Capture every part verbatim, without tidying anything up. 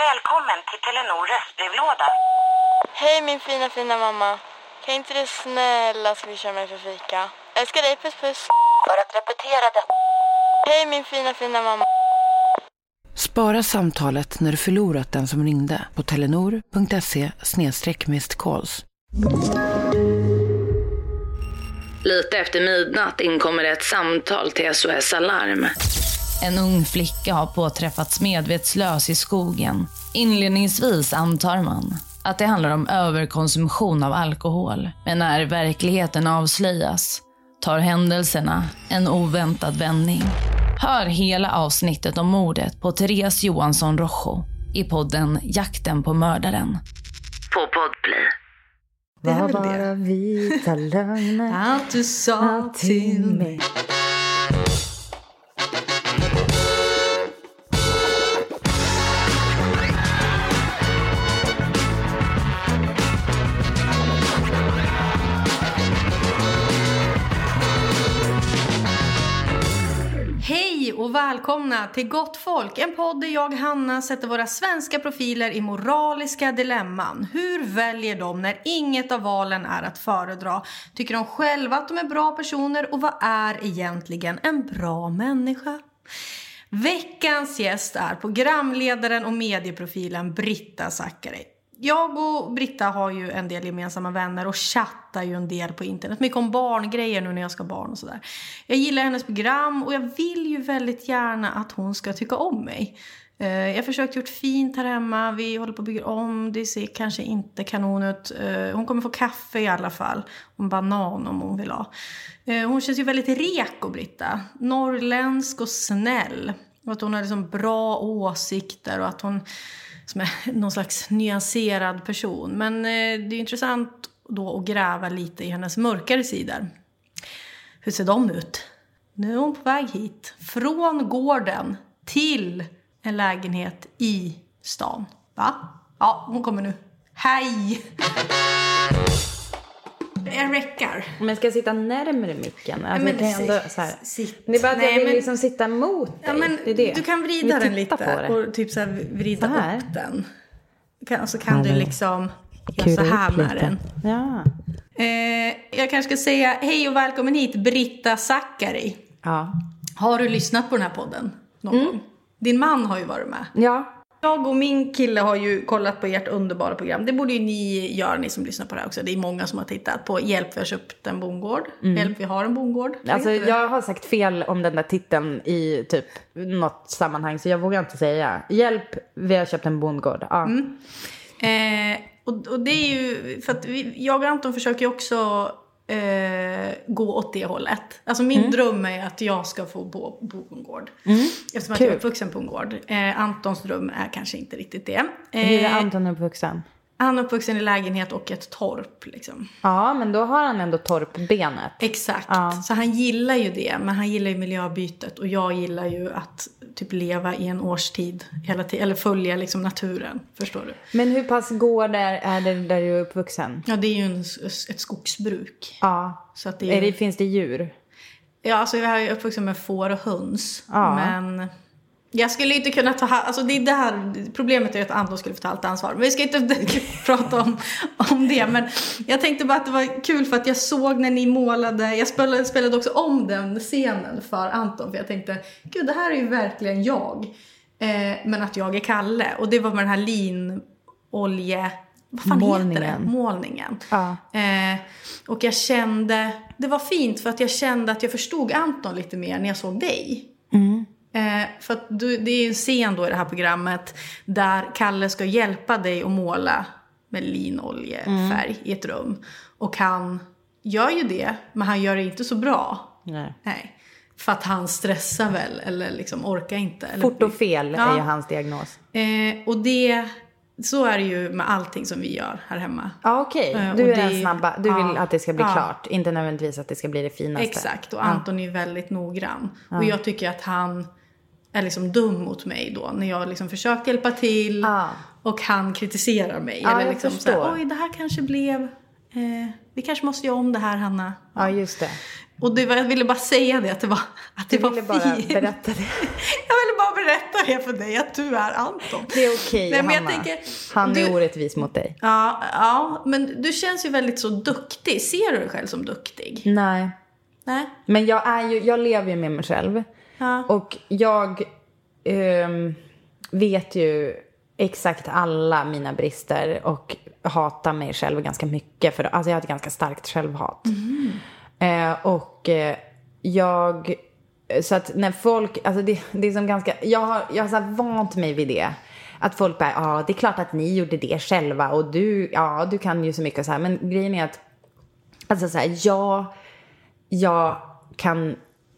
Välkommen till Telenor röstbrevlåda. Hej min fina fina mamma. Kan inte du snälla swisha mig för fika? Jag älskar dig, puss puss. För att repetera det. Hej min fina fina mamma. Spara samtalet när du förlorat den som ringde på telenor punkt se snedstreck missed calls. Lite efter midnatt inkommer ett samtal till S O S Alarm. En ung flicka har påträffats medvetslös i skogen. Inledningsvis antar man att det handlar om överkonsumtion av alkohol. Men när verkligheten avslöjas tar händelserna en oväntad vändning. Hör hela avsnittet om mordet på Therese Johansson Rojo i podden Jakten på mördaren. På Podplay. Det var bara vita lögner att du sa till mig. Hej och välkomna till Gott folk, en podd där jag, Hanna, sätter våra svenska profiler i moraliska dilemman. Hur väljer de när inget av valen är att föredra? Tycker de själva att de är bra personer och vad är egentligen en bra människa? Veckans gäst är programledaren och medieprofilen Britta Zackari. Jag och Britta har ju en del gemensamma vänner och chattar ju en del på internet. Mycket om barngrejer nu när jag ska ha barn och sådär. Jag gillar hennes program och jag vill ju väldigt gärna att hon ska tycka om mig. Jag har försökt gjort fint här hemma. Vi håller på att bygga om. Det ser kanske inte kanon ut. Hon kommer få kaffe i alla fall. Och en banan om hon vill ha. Hon känns ju väldigt reko, Britta. Norrländsk och snäll. Och att hon har liksom bra åsikter och att hon som är någon slags nyanserad person. Men eh, det är intressant då att gräva lite i hennes mörkare sidor. Hur ser de ut? Nu är hon på väg hit. Från gården till en lägenhet i stan. Va? Ja, hon kommer nu. Hej! Jag räckar. Men ska jag sitta närmare micken? Alltså, men, kan jag ändå, så här. Sitt. Det är bara att Nej, jag vill men, liksom sitta mot dig. Ja, men, det är det. du kan vrida den lite och typ så här vrida så här. upp den. Och så kan mm. du liksom göra så här med den. Ja. Eh, jag kanske ska säga hej och välkommen hit, Britta Zackari. Ja. Har du lyssnat på den här podden någon mm. gång? Din man har ju varit med. Ja. Jag och min kille har ju kollat på ert underbara program. Det borde ju ni göra, ni som lyssnar på det här också. Det är många som har tittat på Hjälp, vi har köpt en bondgård. Mm. Hjälp, vi har en bondgård. Alltså jag har sagt fel om den där titeln i typ något sammanhang. Så jag vågar inte säga. Hjälp, vi har köpt en bondgård. Ja. Mm. Eh, och, och det är ju, för att vi, jag och Anton försöker ju också eh, gå åt det hållet. Alltså min mm. dröm är att jag ska få bo, bo på en gård. Mm. Eftersom att jag är uppvuxen på en gård. Eh, Antons dröm är kanske inte riktigt det. Eh, Hur är Anton uppvuxen? Han är uppvuxen i lägenhet och ett torp liksom. Ja, men då har han ändå torpbenet. Exakt, ja. Så han gillar ju det. Men han gillar ju miljöbytet. Och jag gillar ju att typ leva i en årstid hela tiden. Eller följa liksom naturen, förstår du. Men hur pass gård är, är det där du är uppvuxen? Ja, det är ju en, ett skogsbruk. Ja, så att det är, är det, finns det djur? Ja, alltså jag är uppvuxen med får och höns. Ja. Men jag skulle inte kunna ta... Alltså det är det här... Problemet är att Anton skulle få ta allt ansvar. Men vi ska inte prata om, om det. Men jag tänkte bara att det var kul för att jag såg när ni målade... Jag spelade, spelade också om den scenen för Anton. För jag tänkte, gud det här är ju verkligen jag. Eh, men att jag är Kalle. Och det var med den här linolje... Vad fan Målningen. heter det? Målningen. Ja. Eh, och jag kände... Det var fint för att jag kände att jag förstod Anton lite mer när jag såg dig. Mm. Eh, för att du, det är en scen då i det här programmet där Kalle ska hjälpa dig att måla med linoljefärg mm. i ett rum. Och han gör ju det, men han gör det inte så bra. Nej. Nej. För att han stressar väl, eller liksom orkar inte. Eller... Fort och fel ja. är ju hans diagnos. Eh, och det... Så är det ju med allting som vi gör här hemma. Ja, okej. Okay. Du är den snabba. Du ja, vill att det ska bli ja. klart. Inte nödvändigtvis att det ska bli det finaste. Exakt. Och Anton ja. är väldigt noggrann. Ja. Och jag tycker att han är liksom dum mot mig då. När jag liksom försöker hjälpa till. Ja. Och han kritiserar mig. Ja, eller liksom så här, oj det här kanske blev... Eh, vi kanske måste göra om det här, Hanna. Ja, just det. Och det var, jag ville bara säga det. Att det var, att det du var ville fint. bara berätta det. Jag ville vill bara berätta det för dig att du är Anton. Det är okej, Nej, men Hanna. jag tänker, Han är du, orättvis mot dig. Ja, ja, men du känns ju väldigt så duktig. Ser du dig själv som duktig? Nej. Nej. Men jag, är ju, jag lever ju med mig själv. Ja. Och jag um, vet ju exakt alla mina brister. Och hatar mig själv ganska mycket. För, alltså jag har ett ganska starkt självhat. Mm. Uh, och uh, jag... Så att när folk... Alltså det, det är som ganska... Jag har, jag har så här vant mig vid det. Att folk bara, ja, det är klart att ni gjorde det själva. Och du, ja, du kan ju så mycket så här. Men grejen är att... Alltså så här, jag... Jag kan,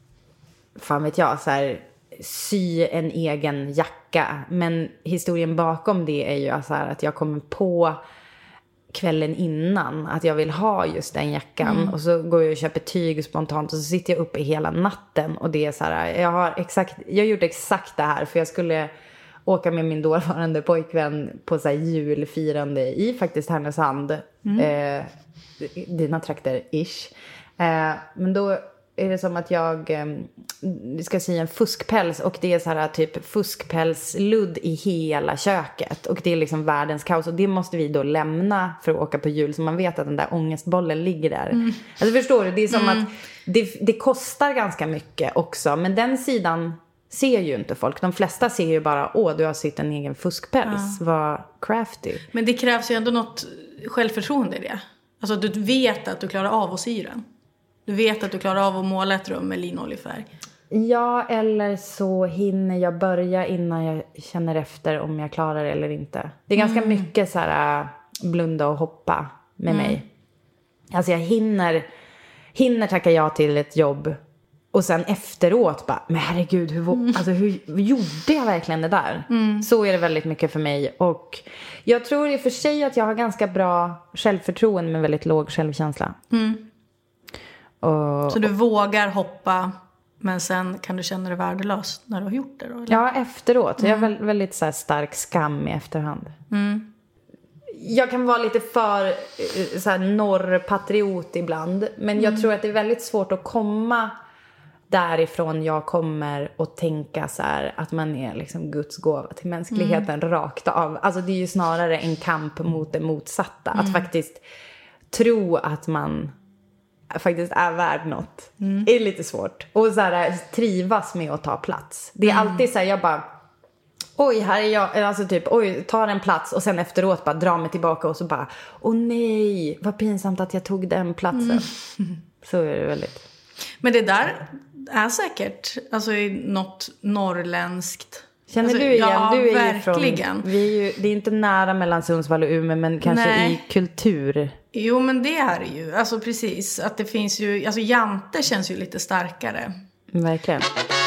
fan vet jag, så här, sy en egen jacka. Men historien bakom det är ju alltså här, att jag kommer på kvällen innan att jag vill ha just den jackan. Mm. Och så går jag och köper tyg spontant och så sitter jag uppe hela natten. Och det är så här, jag har exakt, jag har gjort exakt det här för jag skulle åka med min dåvarande pojkvän på så här julfirande i faktiskt Härnösand. Mm. Eh, dina trakter, ish. Eh, men då är det som att jag eh, ska sy en fuskpäls och det är så här typ fuskpälsludd i hela köket och det är liksom världens kaos och det måste vi då lämna för att åka på jul så man vet att den där ångestbollen ligger där. Mm. Alltså förstår du, det är som mm. att det, det kostar ganska mycket också men den sidan ser ju inte folk. De flesta ser ju bara, åh du har sytt en egen fuskpäls, ja. Vad crafty. Men det krävs ju ändå något självförtroende i det. Alltså du vet att du klarar av att sy den. Du vet att du klarar av att måla ett rum med linoljefärg. Ja, eller så hinner jag börja innan jag känner efter om jag klarar det eller inte. Det är ganska mm. mycket så här blunda och hoppa med mm. mig. Alltså jag hinner, hinner tacka ja till ett jobb. Och sen efteråt bara, men herregud, hur, mm. alltså, hur, hur gjorde jag verkligen det där? Mm. Så är det väldigt mycket för mig. Och jag tror i och för sig att jag har ganska bra självförtroende med väldigt låg självkänsla. Mm. Och, så du vågar hoppa, men sen kan du känna dig värdelös när du har gjort det då? Eller? Ja, efteråt. Mm. Jag har väldigt, väldigt så här stark skam i efterhand. Mm. Jag kan vara lite för så här, norrpatriot ibland. Men jag mm. tror att det är väldigt svårt att komma därifrån jag kommer och tänka så här att man är liksom Guds gåva till mänskligheten mm. rakt av. Alltså det är ju snarare en kamp mot det motsatta. Mm. Att faktiskt tro att man faktiskt är värd något. Mm. är lite svårt. Och så här, trivas med att ta plats. Det är mm. alltid så här, jag bara oj, här är jag, alltså typ, oj, tar en plats och sen efteråt bara drar mig tillbaka och så bara, åh nej, vad pinsamt att jag tog den platsen. Mm. Så är det väldigt. Men det där är säkert alltså något norrländskt. Känner alltså, du igen? Ja, du är verkligen. Ju från, vi är ju, det är inte nära mellan Sundsvall och Umeå, men kanske nej. I kultur. Jo, men det är det ju. Alltså precis, att det finns ju, alltså Jante känns ju lite starkare. Verkligen.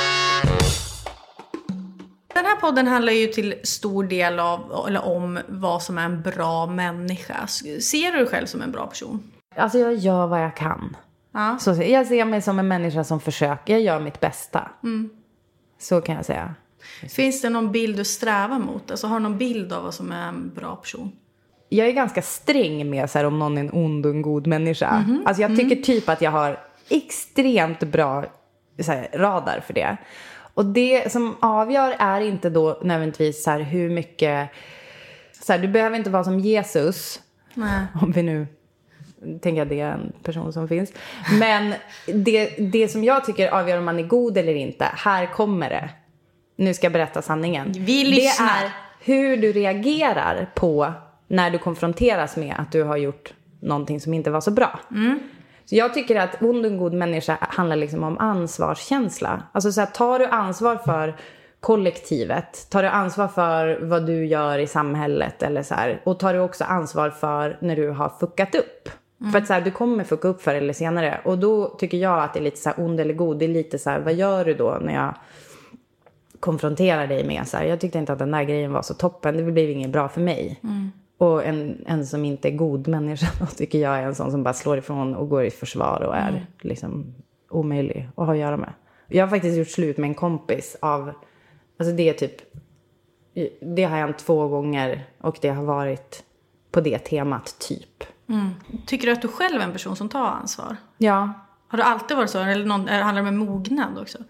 Den här podden handlar ju till stor del av, eller om vad som är en bra människa. Ser du dig själv som en bra person? Alltså jag gör vad jag kan. Ja. Så jag ser mig som en människa som försöker. Jag gör mitt bästa. Mm. Så kan jag säga. Finns det någon bild du strävar mot? Alltså har du någon bild av vad som är en bra person? Jag är ganska sträng med så här, om någon är en ond och en god människa. Mm-hmm. Alltså jag tycker mm. typ att jag har extremt bra så här, radar för det. Och det som avgör är inte då nödvändigtvis så här, hur mycket... Så här, du behöver inte vara som Jesus. Nej. Om vi nu tänker att det är en person som finns. Men det, det som jag tycker avgör om man är god eller inte. Här kommer det. Nu ska jag berätta sanningen. Vi lyssnar. Det är hur du reagerar på när du konfronteras med att du har gjort någonting som inte var så bra. Mm. Så jag tycker att ond och god människa handlar liksom om ansvarskänsla. Alltså så här, tar du ansvar för kollektivet, tar du ansvar för vad du gör i samhället eller så här, och tar du också ansvar för när du har fuckat upp. Mm. För att så här, du kommer fucka upp förr eller senare. Och då tycker jag att det är lite så här ond eller god. Det är lite så här, vad gör du då när jag konfronterar dig med så här, jag tyckte inte att den där grejen var så toppen. Det blev inget bra för mig. Mm. Och en, en som inte är god människa då tycker jag är en sån som bara slår ifrån och går i försvar och är mm. liksom omöjlig att ha att göra med. Jag har faktiskt gjort slut med en kompis av, alltså det är typ, det har hänt två gånger och det har varit på det temat typ. Mm. Tycker du att du själv är en person som tar ansvar? Ja. Har du alltid varit så? Eller någon, handlar det om mognad också?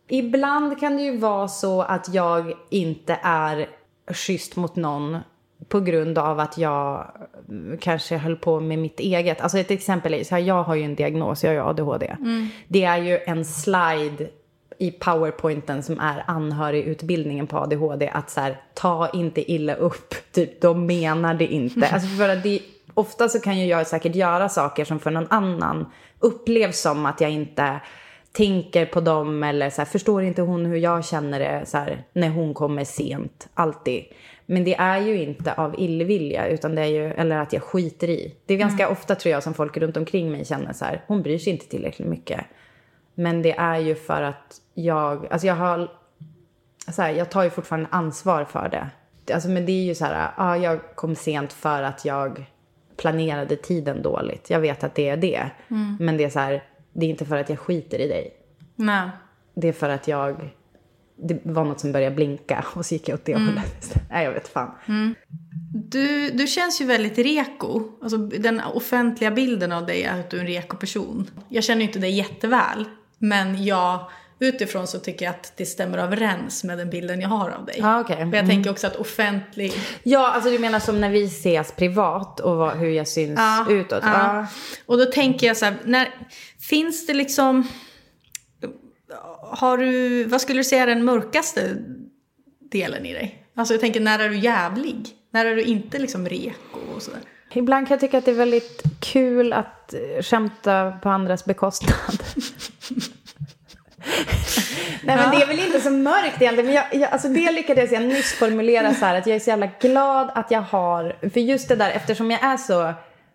ibland kan det ju vara så att jag inte är schysst mot någon på grund av att jag kanske höll på med mitt eget. Alltså ett exempel är så här, jag har ju en diagnos, jag har ju A D H D. Mm. Det är ju en slide i PowerPointen som är anhörigutbildningen på A D H D att så här, ta inte illa upp, typ de menar det inte. Alltså för att det, ofta så kan ju jag säkert göra saker som för någon annan upplevs som att jag inte tänker på dem eller så här, förstår inte hon hur jag känner det så här, när hon kommer sent, alltid. Men det är ju inte av illvilja utan det är ju, eller att jag skiter i. Det är ganska mm. ofta tror jag som folk runt omkring mig känner så här, hon bryr sig inte tillräckligt mycket. Men det är ju för att jag, alltså jag har, så här, jag tar ju fortfarande ansvar för det. Alltså men det är ju så här, ja jag kom sent för att jag planerade tiden dåligt. Jag vet att det är det. Mm. Men det är så här, det är inte för att jag skiter i dig. Nej. Det är för att jag, det var något som började blinka och så gick jag åt det mm. hållet. Nej, jag vet fan. Mm. Du, du känns ju väldigt reko. Alltså den offentliga bilden av dig är att du är en reko-person. Jag känner ju inte dig jätteväl. Men jag, utifrån så tycker jag att det stämmer överens med den bilden jag har av dig. Ah, okay. För jag mm. tänker också att offentlig... Ja, alltså du menar som när vi ses privat och vad, hur jag syns ja, utåt. Ja. Ah. Och då tänker jag så här, när, finns det liksom... Har du, vad skulle du säga är den mörkaste delen i dig? Alltså jag tänker, när är du jävlig? När är du inte liksom reko och sådär? Ibland kan jag tycka att det är väldigt kul att skämta på andras bekostnad. Nej men det är väl inte så mörkt egentligen. Men jag, jag, alltså det lyckades jag nyss formulera så här, att jag är så jävla glad att jag har... För just det där, eftersom jag är så...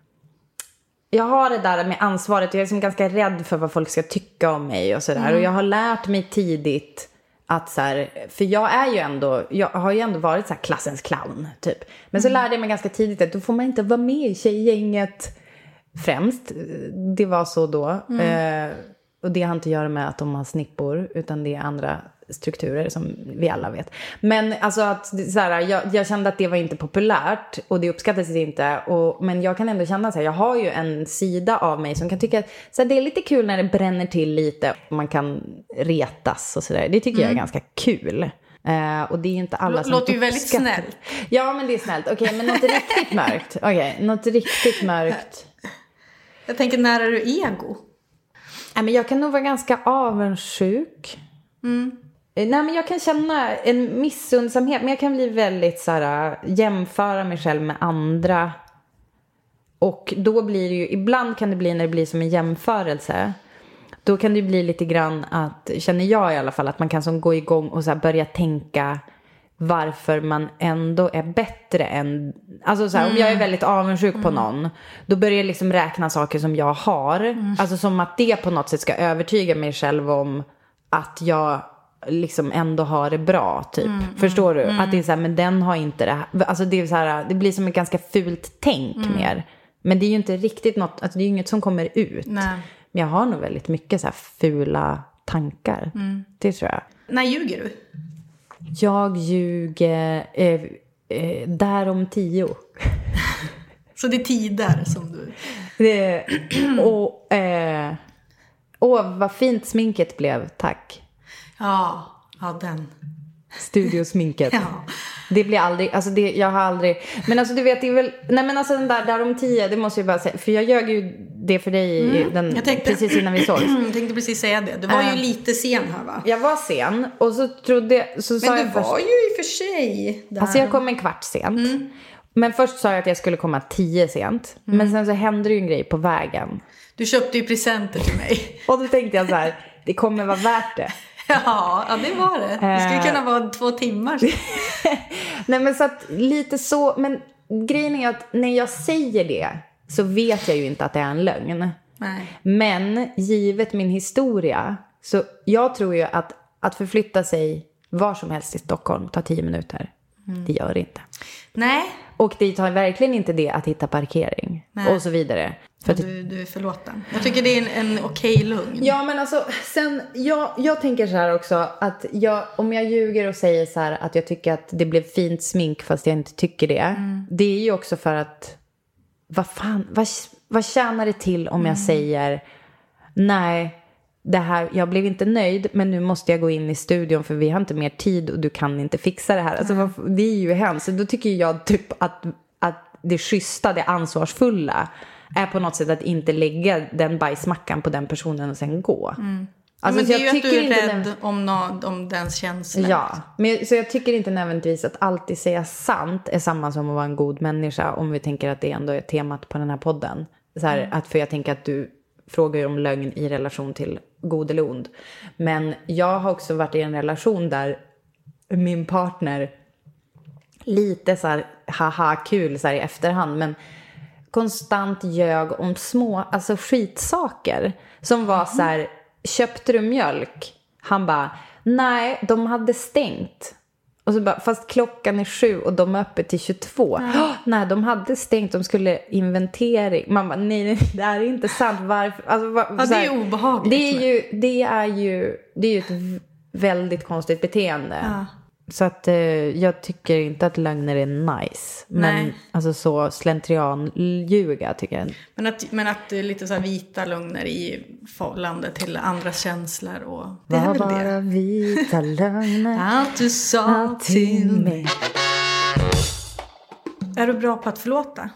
Jag har det där med ansvaret. Jag är liksom ganska rädd för vad folk ska tycka om mig och sådär. Mm. Och jag har lärt mig tidigt att så här, för jag är ju ändå, jag har ju ändå varit så här klassens clown typ. Men så mm. lärde jag mig ganska tidigt att då får man inte vara med i tjejgänget främst. Det var så då. Mm. Eh, och det har inte att göra med att de har snippor, utan det är andra strukturer som vi alla vet. Men alltså att så här, jag, jag kände att det var inte populärt och det uppskattades inte. Och, men jag kan ändå känna så här, jag har ju en sida av mig som kan tycka att så här, det är lite kul när det bränner till lite. Man kan retas och sådär. Det tycker mm. jag är ganska kul. Uh, och det är inte alla som låter ju väldigt snällt. Ja, men det är snällt. Okej, okay, men något riktigt mörkt. Okej, okay, något riktigt mörkt. Jag tänker, när är du ego? Nej, men jag kan nog vara ganska avundsjuk. Mm. Nej, men jag kan känna en missundsamhet. Men jag kan bli väldigt så här, jämföra mig själv med andra. Och då blir det ju, ibland kan det bli när det blir som en jämförelse. Då kan det bli lite grann att, känner jag i alla fall, att man kan som gå igång och så här börja tänka varför man ändå är bättre än... Alltså så här, mm. om jag är väldigt avundsjuk mm. på någon, då börjar jag liksom räkna saker som jag har. Mm. Alltså som att det på något sätt ska övertyga mig själv om att jag liksom ändå har det bra, typ. Mm. Förstår du? Mm. Att det är så här, men den har inte det här. Alltså det är så här, det blir som ett ganska fult tänk mm. mer. Men det är ju inte riktigt något, alltså det är ju inget som kommer ut. Nej. Men jag har nog väldigt mycket så här fula tankar. Mm. Det tror jag. När ljuger du? Jag ljuger eh, eh, där om tio. Så det är tider som du... Det, och, eh, åh, vad fint sminket blev, tack. Ja, ja den. Studiosminket. Ja. Det blir aldrig, alltså det, jag har aldrig, men alltså du vet, det är väl, nej men alltså den där, där om tio, det måste jag bara säga, för jag ljög ju det för dig mm. den, tänkte, precis innan vi såg. Jag tänkte precis säga det, du var uh, ju lite sen här, va? Jag var sen, och så trodde så men sa du jag var först, ju i och för sig där. Alltså jag kom en kvart sent. Mm. Men först sa jag att jag skulle komma tio sent. Mm. Men sen så hände det ju en grej på vägen. Du köpte ju presenter till mig. Och då tänkte jag så här, det kommer vara värt det. Ja, ja, det var det. Det skulle kunna vara två timmar. Nej, men så att lite så. Men grejen är att när jag säger det så vet jag ju inte att det är en lögn. Nej. Men givet min historia, så jag tror ju att att förflytta sig var som helst i Stockholm tar tio minuter. Mm. Det gör det inte. Nej. Och det tar verkligen inte det att hitta parkering. Nej. Och så vidare. För att du, du är förlåten. Jag tycker det är en, en okej lugn. Ja, men alltså, sen, jag, jag tänker så här också, att jag, om jag ljuger och säger så här att jag tycker att det blev fint smink fast jag inte tycker det. Mm. Det är ju också för att, vad fan, vad, vad tjänar det till om mm. jag säger, nej, det här, jag blev inte nöjd, men nu måste jag gå in i studion för vi har inte mer tid och du kan inte fixa det här. Alltså, mm. det är ju hemskt. Så då tycker jag typ att, att det schyssta, det ansvarsfulla är på något sätt att inte lägga den bajsmackan på den personen och sen gå. Mm. Alltså, men det är ju jag att du är inte rädd näv- om, no- om dens känslor. Ja, men, så jag tycker inte nödvändigtvis att alltid säga sant är samma som att vara en god människa. Om vi tänker att det ändå är temat på den här podden. Så här, mm. att, för jag tänker att du frågar ju om lögn i relation till god eller ond. Men jag har också varit i en relation där min partner lite så här haha kul så här i efterhand, men konstant ljög om små, alltså skitsaker som var så här, köpte du mjölk? Han bara, nej, de hade stängt. Och så bara, fast klockan är sju och de är uppe till tjugotvå. Mm. Oh, nej, de hade stängt, de skulle inventering. Man bara, nej, nej, det är inte sant. Varför? Alltså, var, ja, det är här, obehagligt. Det är ju, det är ju, det är ju ett väldigt konstigt beteende. Ja. Så att eh, jag tycker inte att lögner är nice. Men nej. Alltså så slentrian ljuga tycker jag. Men att, men att det är lite så här vita lögner i förhållande till andras känslor. Och det är väl bara det. Vita lögner. Allt du sa till mig. Är du bra på att förlåta?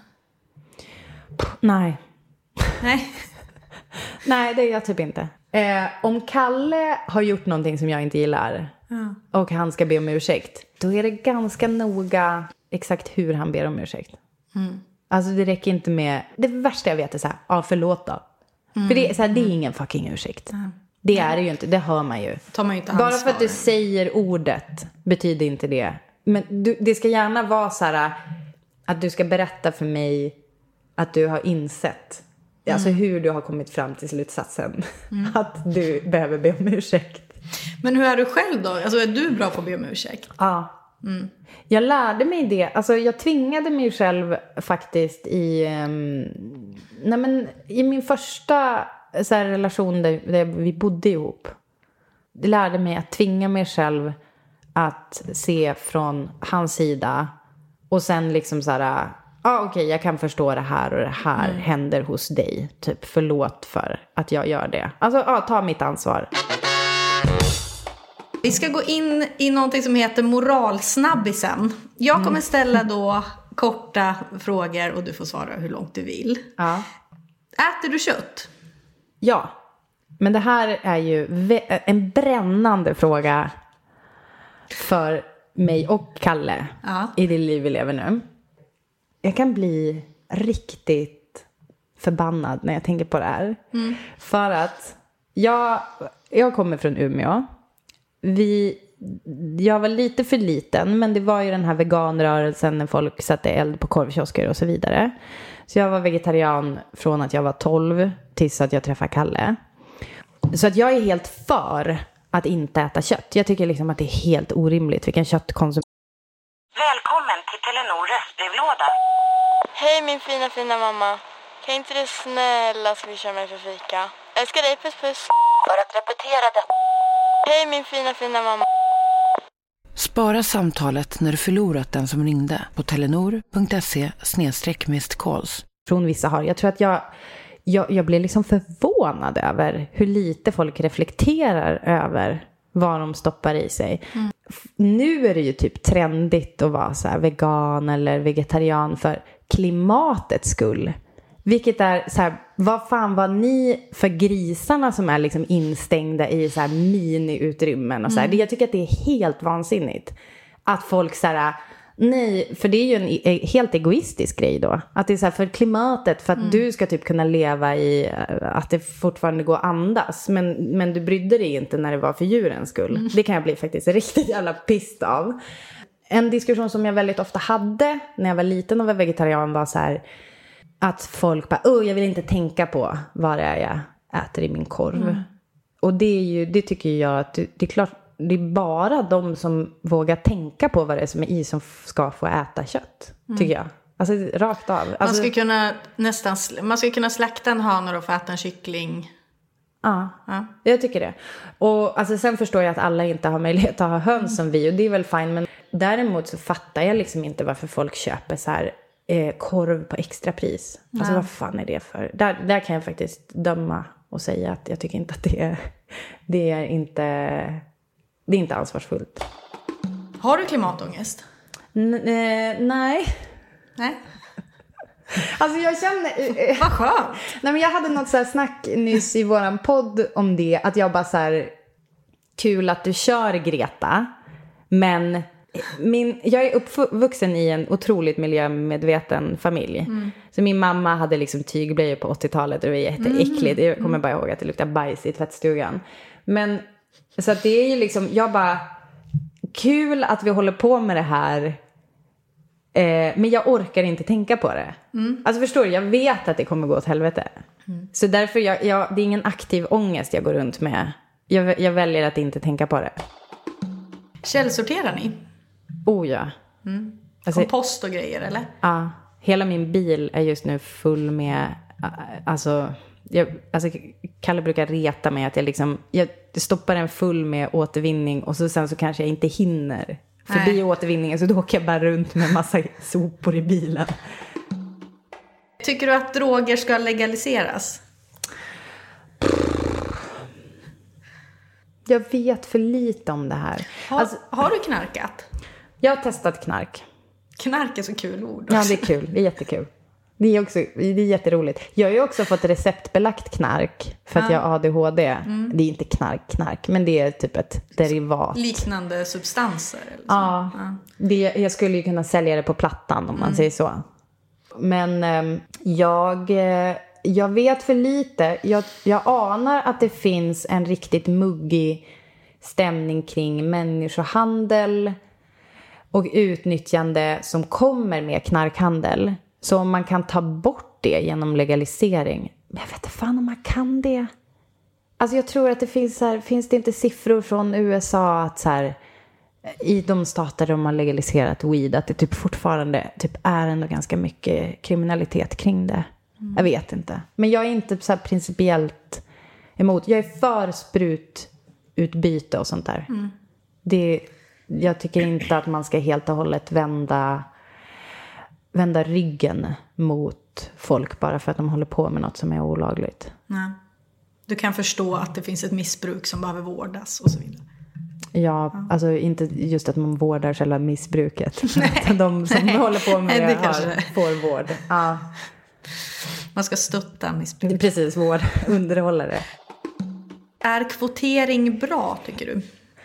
Nej. Nej. Nej, det är jag typ inte. Eh, om Kalle har gjort någonting som jag inte gillar mm. och han ska be om ursäkt, då är det ganska noga exakt hur han ber om ursäkt. Mm. Alltså det räcker inte med, det värsta jag vet är så här, ja förlåt då. Mm. För det är, så här, det är ingen fucking ursäkt. Mm. Det är det ju inte, det hör man ju. Tar man ju inte bara för att du säger ordet betyder inte det. Men du, det ska gärna vara så här att du ska berätta för mig att du har insett. Mm. Alltså hur du har kommit fram till slutsatsen. Mm. Att du behöver be om ursäkt. Men hur är du själv då? Alltså är du bra på att be om ursäkt? Ja. Mm. Jag lärde mig det. Alltså jag tvingade mig själv faktiskt i... Um, nej men, i min första så här, relation där, där vi bodde ihop. Det lärde mig att tvinga mig själv att se från hans sida. Och sen liksom så här... Ja, ah, okej, okay, jag kan förstå det här och det här mm. händer hos dig. Typ, förlåt för att jag gör det. Alltså, ja, ah, ta mitt ansvar. Vi ska gå in i någonting som heter moralsnabbisen. Jag kommer mm. ställa då korta frågor och du får svara hur långt du vill. Ja. Äter du kött? Ja, men det här är ju en brännande fråga för mig och Kalle ja. I det liv vi lever nu. Jag kan bli riktigt förbannad när jag tänker på det här. Mm. För att jag, jag kommer från Umeå. Vi, jag var lite för liten, men det var ju den här veganrörelsen när folk satte eld på korvkiosker och så vidare. Så jag var vegetarian från att jag var tolv tills att jag träffade Kalle. Så att jag är helt för att inte äta kött. Jag tycker liksom att det är helt orimligt vilken köttkonsumtion. Välkommen till Telenor röstbrevlåda. Hej min fina fina mamma. Kan inte du snälla swisha mig för fika? Älskar dig, puss puss. För att repetera det. Hej min fina fina mamma. Spara samtalet när du förlorat den som ringde på telenor.se snedstreck missed calls. Från vissa har. Jag tror att jag, jag, jag blir liksom förvånad över hur lite folk reflekterar över vad de stoppar i sig. Mm. Nu är det ju typ trendigt att vara så här vegan eller vegetarian för klimatets skull. Vilket är så här, vad fan var ni för grisarna som är liksom instängda i så här mini-utrymmen och så här. Mm. Jag tycker att det är helt vansinnigt. Att folk så här, nej, för det är ju en helt egoistisk grej då. Att det är så här för klimatet, för att mm. du ska typ kunna leva i att det fortfarande går att andas. Men, men du brydde dig inte när det var för djurens skull. Mm. Det kan jag bli faktiskt riktigt jävla pissed av. En diskussion som jag väldigt ofta hade när jag var liten och var vegetarian var så här... Att folk bara, åh jag vill inte tänka på vad det är jag äter i min korv. Mm. Och det är ju, det tycker jag att det, det är klart, det är bara de som vågar tänka på vad det är som är i som ska få äta kött, mm. tycker jag. Alltså rakt av. Alltså, man ska kunna nästan, man ska kunna slakta en hane och få äta en kyckling. Ja, ja, jag tycker det. Och alltså, sen förstår jag att alla inte har möjlighet att ha höns mm. som vi, och det är väl fine. Men däremot så fattar jag liksom inte varför folk köper så här Eh, korv på extra pris. Alltså ja. Vad fan är det för? Där, där kan jag faktiskt döma och säga att jag tycker inte att det är det är inte, det är inte ansvarsfullt. Har du klimatångest? N- eh, nej. Nej. Alltså jag känner... Vad skönt. Nej, men jag hade något så här snack nyss i våran podd om det. Att jag bara så här... Kul att du kör, Greta. Men min, jag är uppvuxen i en otroligt miljömedveten familj. Mm. Så min mamma hade liksom tygblöjor på åttiotalet. Och det var jätteäckligt. Jag kommer bara ihåg att det luktade bajs i tvättstugan. Men så att det är ju liksom... Jag bara... Kul att vi håller på med det här. Eh, men jag orkar inte tänka på det. Mm. Alltså förstår du, jag vet att det kommer gå åt helvete. Mm. Så därför, jag, jag, det är ingen aktiv ångest jag går runt med. Jag, jag väljer att inte tänka på det. Källsorterar ni? Oh ja. Mm. Alltså, kompost och grejer, eller? Ja, hela min bil är just nu full med... Alltså, jag, alltså Kalle brukar reta mig att jag liksom... Jag stoppar den full med återvinning och så, sen så kanske jag inte hinner förbi Nej. återvinningen, så då åker jag bara runt med massa sopor i bilen. Tycker du att droger ska legaliseras? Jag vet för lite om det här. Har, alltså, har du knarkat? Jag har testat knark. Knark är så kul ord också. Ja, det är kul. Det är jättekul. Det är också, det är jätteroligt. Jag har ju också fått receptbelagt knark för att ja. jag har A D H D. Mm. Det är inte knark, knark, men det är typ ett derivat. Liknande substanser? Eller så. Ja, ja. Det, jag skulle ju kunna sälja det på plattan om mm. man säger så. Men eh, jag, eh, jag vet för lite. Jag, jag anar att det finns en riktigt muggig stämning kring människohandel och utnyttjande som kommer med knarkhandel. Så om man kan ta bort det genom legalisering. Jag vet inte fan om man kan det. Alltså jag tror att det finns så här, finns det inte siffror från U S A att så här, i de stater där de har legaliserat weed, att det typ fortfarande typ är ändå ganska mycket kriminalitet kring det. Mm. Jag vet inte. Men jag är inte så här principiellt emot. Jag är för sprututbyte och sånt där. Mm. Det, jag tycker inte att man ska helt och hållet vända... vända ryggen mot folk bara för att de håller på med något som är olagligt. Nej. Du kan förstå att det finns ett missbruk som behöver vårdas och så vidare. Ja, ja. Alltså inte just att man vårdar själva missbruket. Utan de som Nej. håller på med det, det har, får vård. Ja. Man ska stötta missbruket. Precis, vård, underhålla det. Är kvotering bra, tycker du?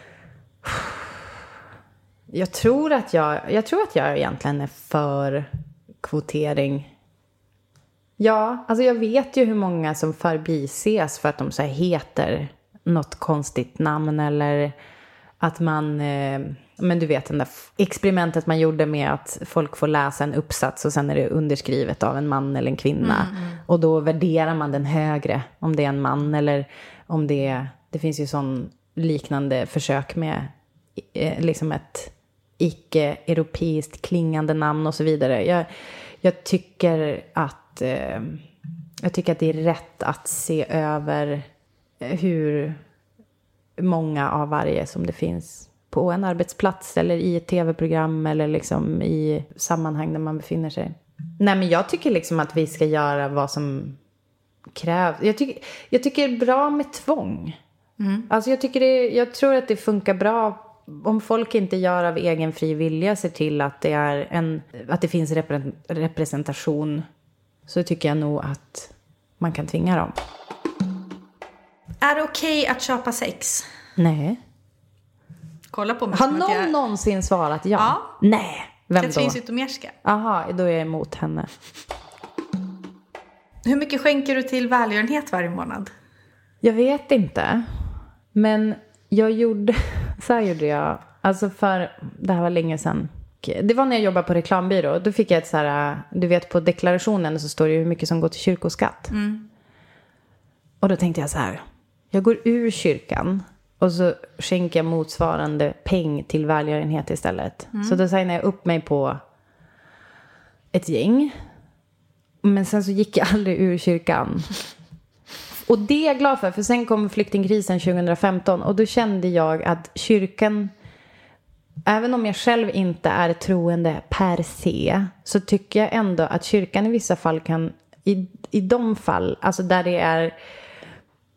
Jag tror att jag, jag tror att jag egentligen är för kvotering. Ja, alltså jag vet ju hur många som förbises för att de så här heter något konstigt namn eller att man, eh, men du vet den där experimentet man gjorde med att folk får läsa en uppsats och sen är det underskrivet av en man eller en kvinna. Mm, mm. Och då värderar man den högre om det är en man eller om det är, det finns ju sån liknande försök med eh, liksom ett icke-europeiskt klingande namn och så vidare. Jag, jag tycker att eh, jag tycker att det är rätt att se över hur många av varje som det finns på en arbetsplats eller i ett tv-program eller liksom i sammanhang där man befinner sig. Nej, men jag tycker liksom att vi ska göra vad som krävs. Jag tycker, jag tycker det är bra med tvång. Mm. Alltså jag tycker det, jag tror att det funkar bra om folk inte gör av egen fri vilja, ser till att det är en, att det finns repre- representation, så tycker jag nog att man kan tvinga dem. Är det okej okay att köpa sex? Nej. Kolla på mig. Har någon jag... någonsin svarat ja? Ja. Nej. Vem Katrin då? Zytomierska. Aha, då är jag emot henne. Hur mycket skänker du till välgörenhet varje månad? Jag vet inte. Men jag gjorde... Så här gjorde jag. Alltså för... Det här var länge sedan. Det var när jag jobbade på reklambyrå. Då fick jag ett så här... Du vet, på deklarationen så står det hur mycket som går till kyrkoskatt. Mm. Och då tänkte jag så här. Jag går ur kyrkan. Och så skänker jag motsvarande peng till välgörenhet istället. Mm. Så då signade jag upp mig på ett gäng. Men sen så gick jag aldrig ur kyrkan. Och det är jag glad för. För sen kom flyktingkrisen tjugohundrafemton. Och då kände jag att kyrkan... Även om jag själv inte är troende per se. Så tycker jag ändå att kyrkan i vissa fall kan... I, i de fall, alltså där det är...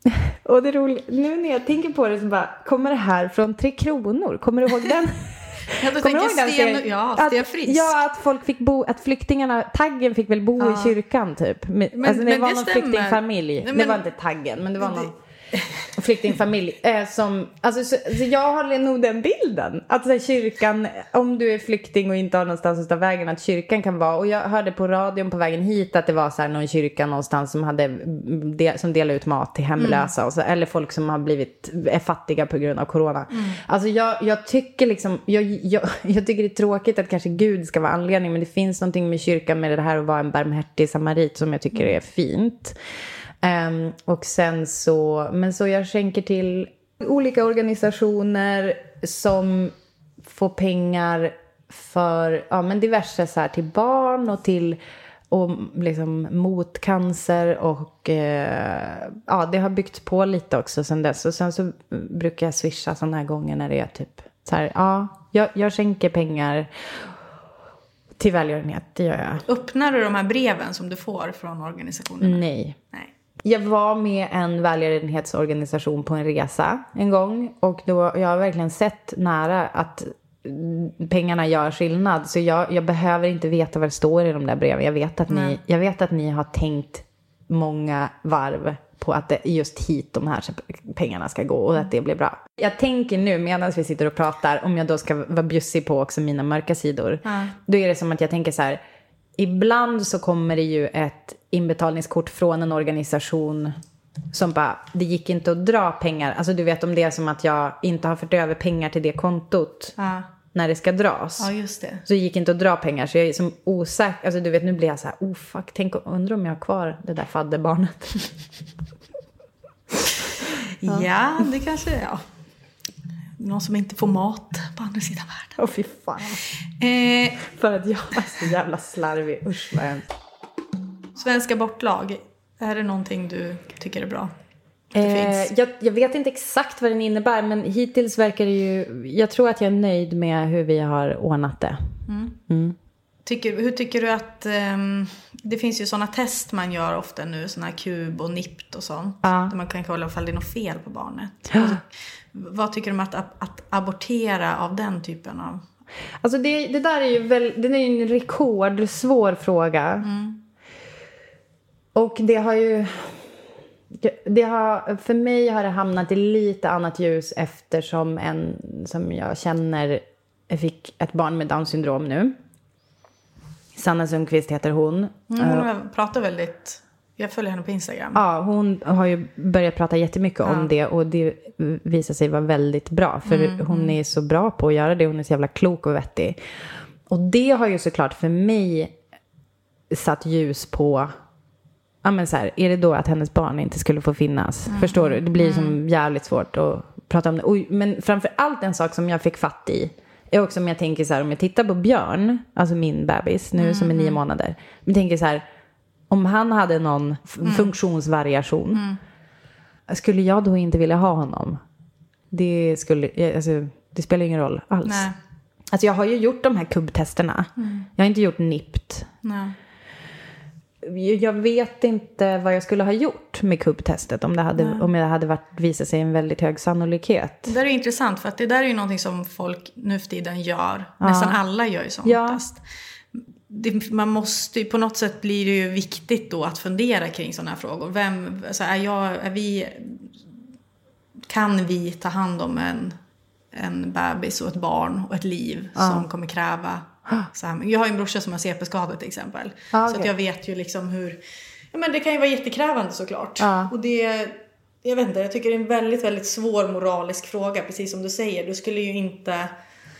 Och det är roligt, nu när jag tänker på det så bara, kommer det här från Tre Kronor? Kommer du ihåg den? Ja, du tänker Sten, ja, Sten Frisk. Att, ja, att folk fick bo, att flyktingarna, Taggen fick väl bo ja. i kyrkan typ. Men, men, alltså det men var det någon stämmer. flyktingfamilj. Nej, men, det var inte Taggen, men det var det, någon flyktingfamilj eh, som, alltså så, så jag har nog den bilden att så här, kyrkan, om du är flykting och inte har någonstans att ta vägen, att kyrkan kan vara, och jag hörde på radion på vägen hit att det var så här någon kyrka någonstans som hade del, som delade ut mat till hemlösa mm. och så, eller folk som har blivit är fattiga på grund av corona. Mm. Alltså jag, jag tycker liksom jag, jag, jag tycker det är tråkigt att kanske Gud ska vara anledning, men det finns någonting med kyrkan med det här att vara en barmhärtig samarit som jag tycker är fint. Um, och sen så, men så jag skänker till olika organisationer som får pengar för ja, men diverse så här, till barn och till och liksom mot cancer och eh, ja, det har byggt på lite också sen dess. Och sen så brukar jag swisha sådana här gånger när det är typ så här, ja, jag, jag skänker pengar till välgörenhet, det gör jag. Öppnar du de här breven som du får från organisationerna? Nej. Nej. Jag var med en välgörenhetsorganisation på en resa en gång. Och då, jag har verkligen sett nära att pengarna gör skillnad. Så jag, jag behöver inte veta vad det står i de där breven. Jag vet att, ni, jag vet att ni har tänkt många varv på att det just hit de här pengarna ska gå. Och att det blir bra. Jag tänker nu medan vi sitter och pratar, om jag då ska vara bjussig på också mina mörka sidor. Mm. Då är det som att jag tänker så här. Ibland så kommer det ju ett inbetalningskort från en organisation som bara, det gick inte att dra pengar. Alltså du vet om det är som att jag inte har fått över pengar till det kontot ja. När det ska dras. Ja, just det. Så det gick inte att dra pengar. Så jag är som osäker. Alltså du vet, nu blir jag så här, oh fuck, tänk, undrar om jag har kvar det där fadderbarnet. ja. ja, det kanske är, ja. Någon som inte får mat på andra sidan världen. Åh, fy fan. Eh, För att jag är så jävla slarvig. Usch, vad jag... Svenska bortlag. Är det någonting du tycker är bra? Det eh, finns. Jag, jag vet inte exakt vad den innebär. Men hittills verkar det ju... Jag tror att jag är nöjd med hur vi har ordnat det. Mm. Mm. Tycker, hur tycker du att... Um, det finns ju sådana test man gör ofta nu. Sådana här kub och nipt och sånt. Ja. Där man kan kolla ifall det är något fel på barnet. Ja. Alltså, vad tycker du om att, att abortera av den typen av... Alltså det, det där är ju väl, det är ju en rekordsvår fråga. Mm. Och det har ju... Det har, för mig har det hamnat i lite annat ljus eftersom en som jag känner fick ett barn med Downs syndrom nu. Sanna Sundqvist heter hon. Mm, hon pratar väldigt... Jag följer henne på Instagram. Ja, hon har ju börjat prata jättemycket ja. om det. Och det visar sig vara väldigt bra. För mm, hon mm. är så bra på att göra det. Hon är så jävla klok och vettig. Och det har ju såklart för mig satt ljus på... Ja, men så här, är det då att hennes barn inte skulle få finnas? Mm, Förstår du? Det blir mm. som jävligt svårt att prata om det. Och, men framför allt en sak som jag fick fatt i är också om jag tänker så här, om jag tittar på Björn, alltså min bebis nu mm. som är nio månader. Jag tänker så här, om han hade någon f- mm. funktionsvariation mm. skulle jag då inte vilja ha honom? Det skulle, alltså, det spelar ingen roll alls. Nej. Alltså jag har ju gjort de här kubbtesterna. Mm. Jag har inte gjort nipt. Nej. Jag vet inte vad jag skulle ha gjort med kubbtestet om det hade, mm. om det hade varit, visat sig en väldigt hög sannolikhet. Det där är intressant för att det där är ju någonting som folk nu för tiden gör. Ja. Nästan alla gör ju sånt ja. test. Det, man måste, på något sätt blir det ju viktigt då att fundera kring sådana här frågor. Vem, alltså är jag, är vi, kan vi ta hand om en, en bebis och ett barn och ett liv ja. som kommer kräva så här. Jag har ju en brorsa som har C P-skada till exempel. Ah, okay. Så att jag vet ju liksom hur... Ja, men det kan ju vara jättekrävande såklart. Ah. Och det... Jag vet inte, jag tycker det är en väldigt, väldigt svår moralisk fråga. Precis som du säger. Du skulle ju inte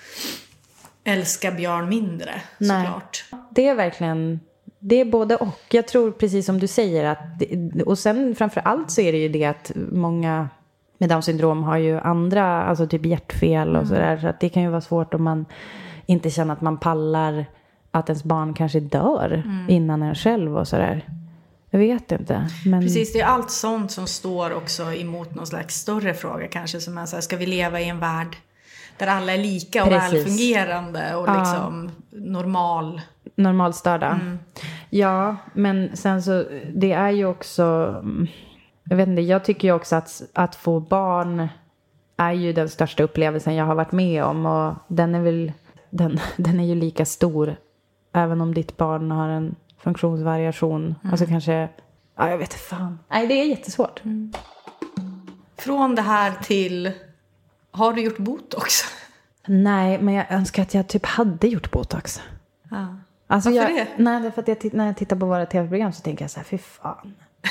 älska Björn mindre, Nej. såklart. Det är verkligen... Det är både och. Jag tror precis som du säger att... Och sen framför allt så är det ju det att många med Downs syndrom har ju andra... Alltså typ hjärtfel och mm. sådär. Så att det kan ju vara svårt om man... inte känna att man pallar att ens barn kanske dör mm. innan en själv och sådär. Jag vet inte. Men... Precis, det är allt sånt som står också emot någon slags större fråga kanske. Som är så här, ska vi leva i en värld där alla är lika och Precis. välfungerande och ja. liksom normal... Normalstörda. Mm. Ja, men sen så, det är ju också... jag vet inte, jag tycker ju också att, att få barn är ju den största upplevelsen jag har varit med om. Och den är väl, den, den är ju lika stor även om ditt barn har en funktionsvariation. Mm. Alltså kanske, ja jag vet inte fan. Nej, det är jättesvårt. Mm. Från det här till, har du gjort botox? Nej, men jag önskar att jag typ hade gjort botox. Ja. Alltså Varför jag, det? Nej, det är för att jag, när jag tittar på våra tv-program så tänker jag så här, fy fan.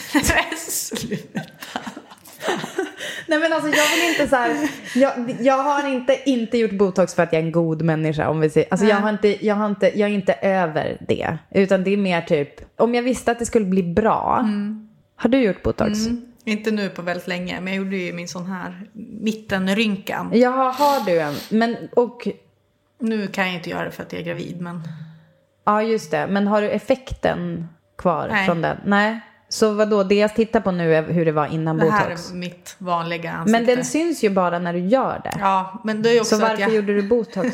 Sluta. Nej men alltså jag vill inte så här, jag, jag har inte inte gjort botox för att jag är en god människa om vi säger. Alltså jag har inte jag har inte jag är inte över det, utan det är mer typ om jag visste att det skulle bli bra. Mm. Har du gjort botox? Mm. Inte nu på väldigt länge, men jag gjorde ju min sån här mittenrynkan. Ja, har du en? Men och nu kan jag inte göra det för att jag är gravid, men ja, just det. Men har du effekten kvar Nej. från den? Nej. Så vad då? Det jag tittar på nu är hur det var innan det botox. här är mitt vanliga ansikte. Men den syns ju bara när du gör det. Ja, men det är också så varför att jag... gjorde du botox?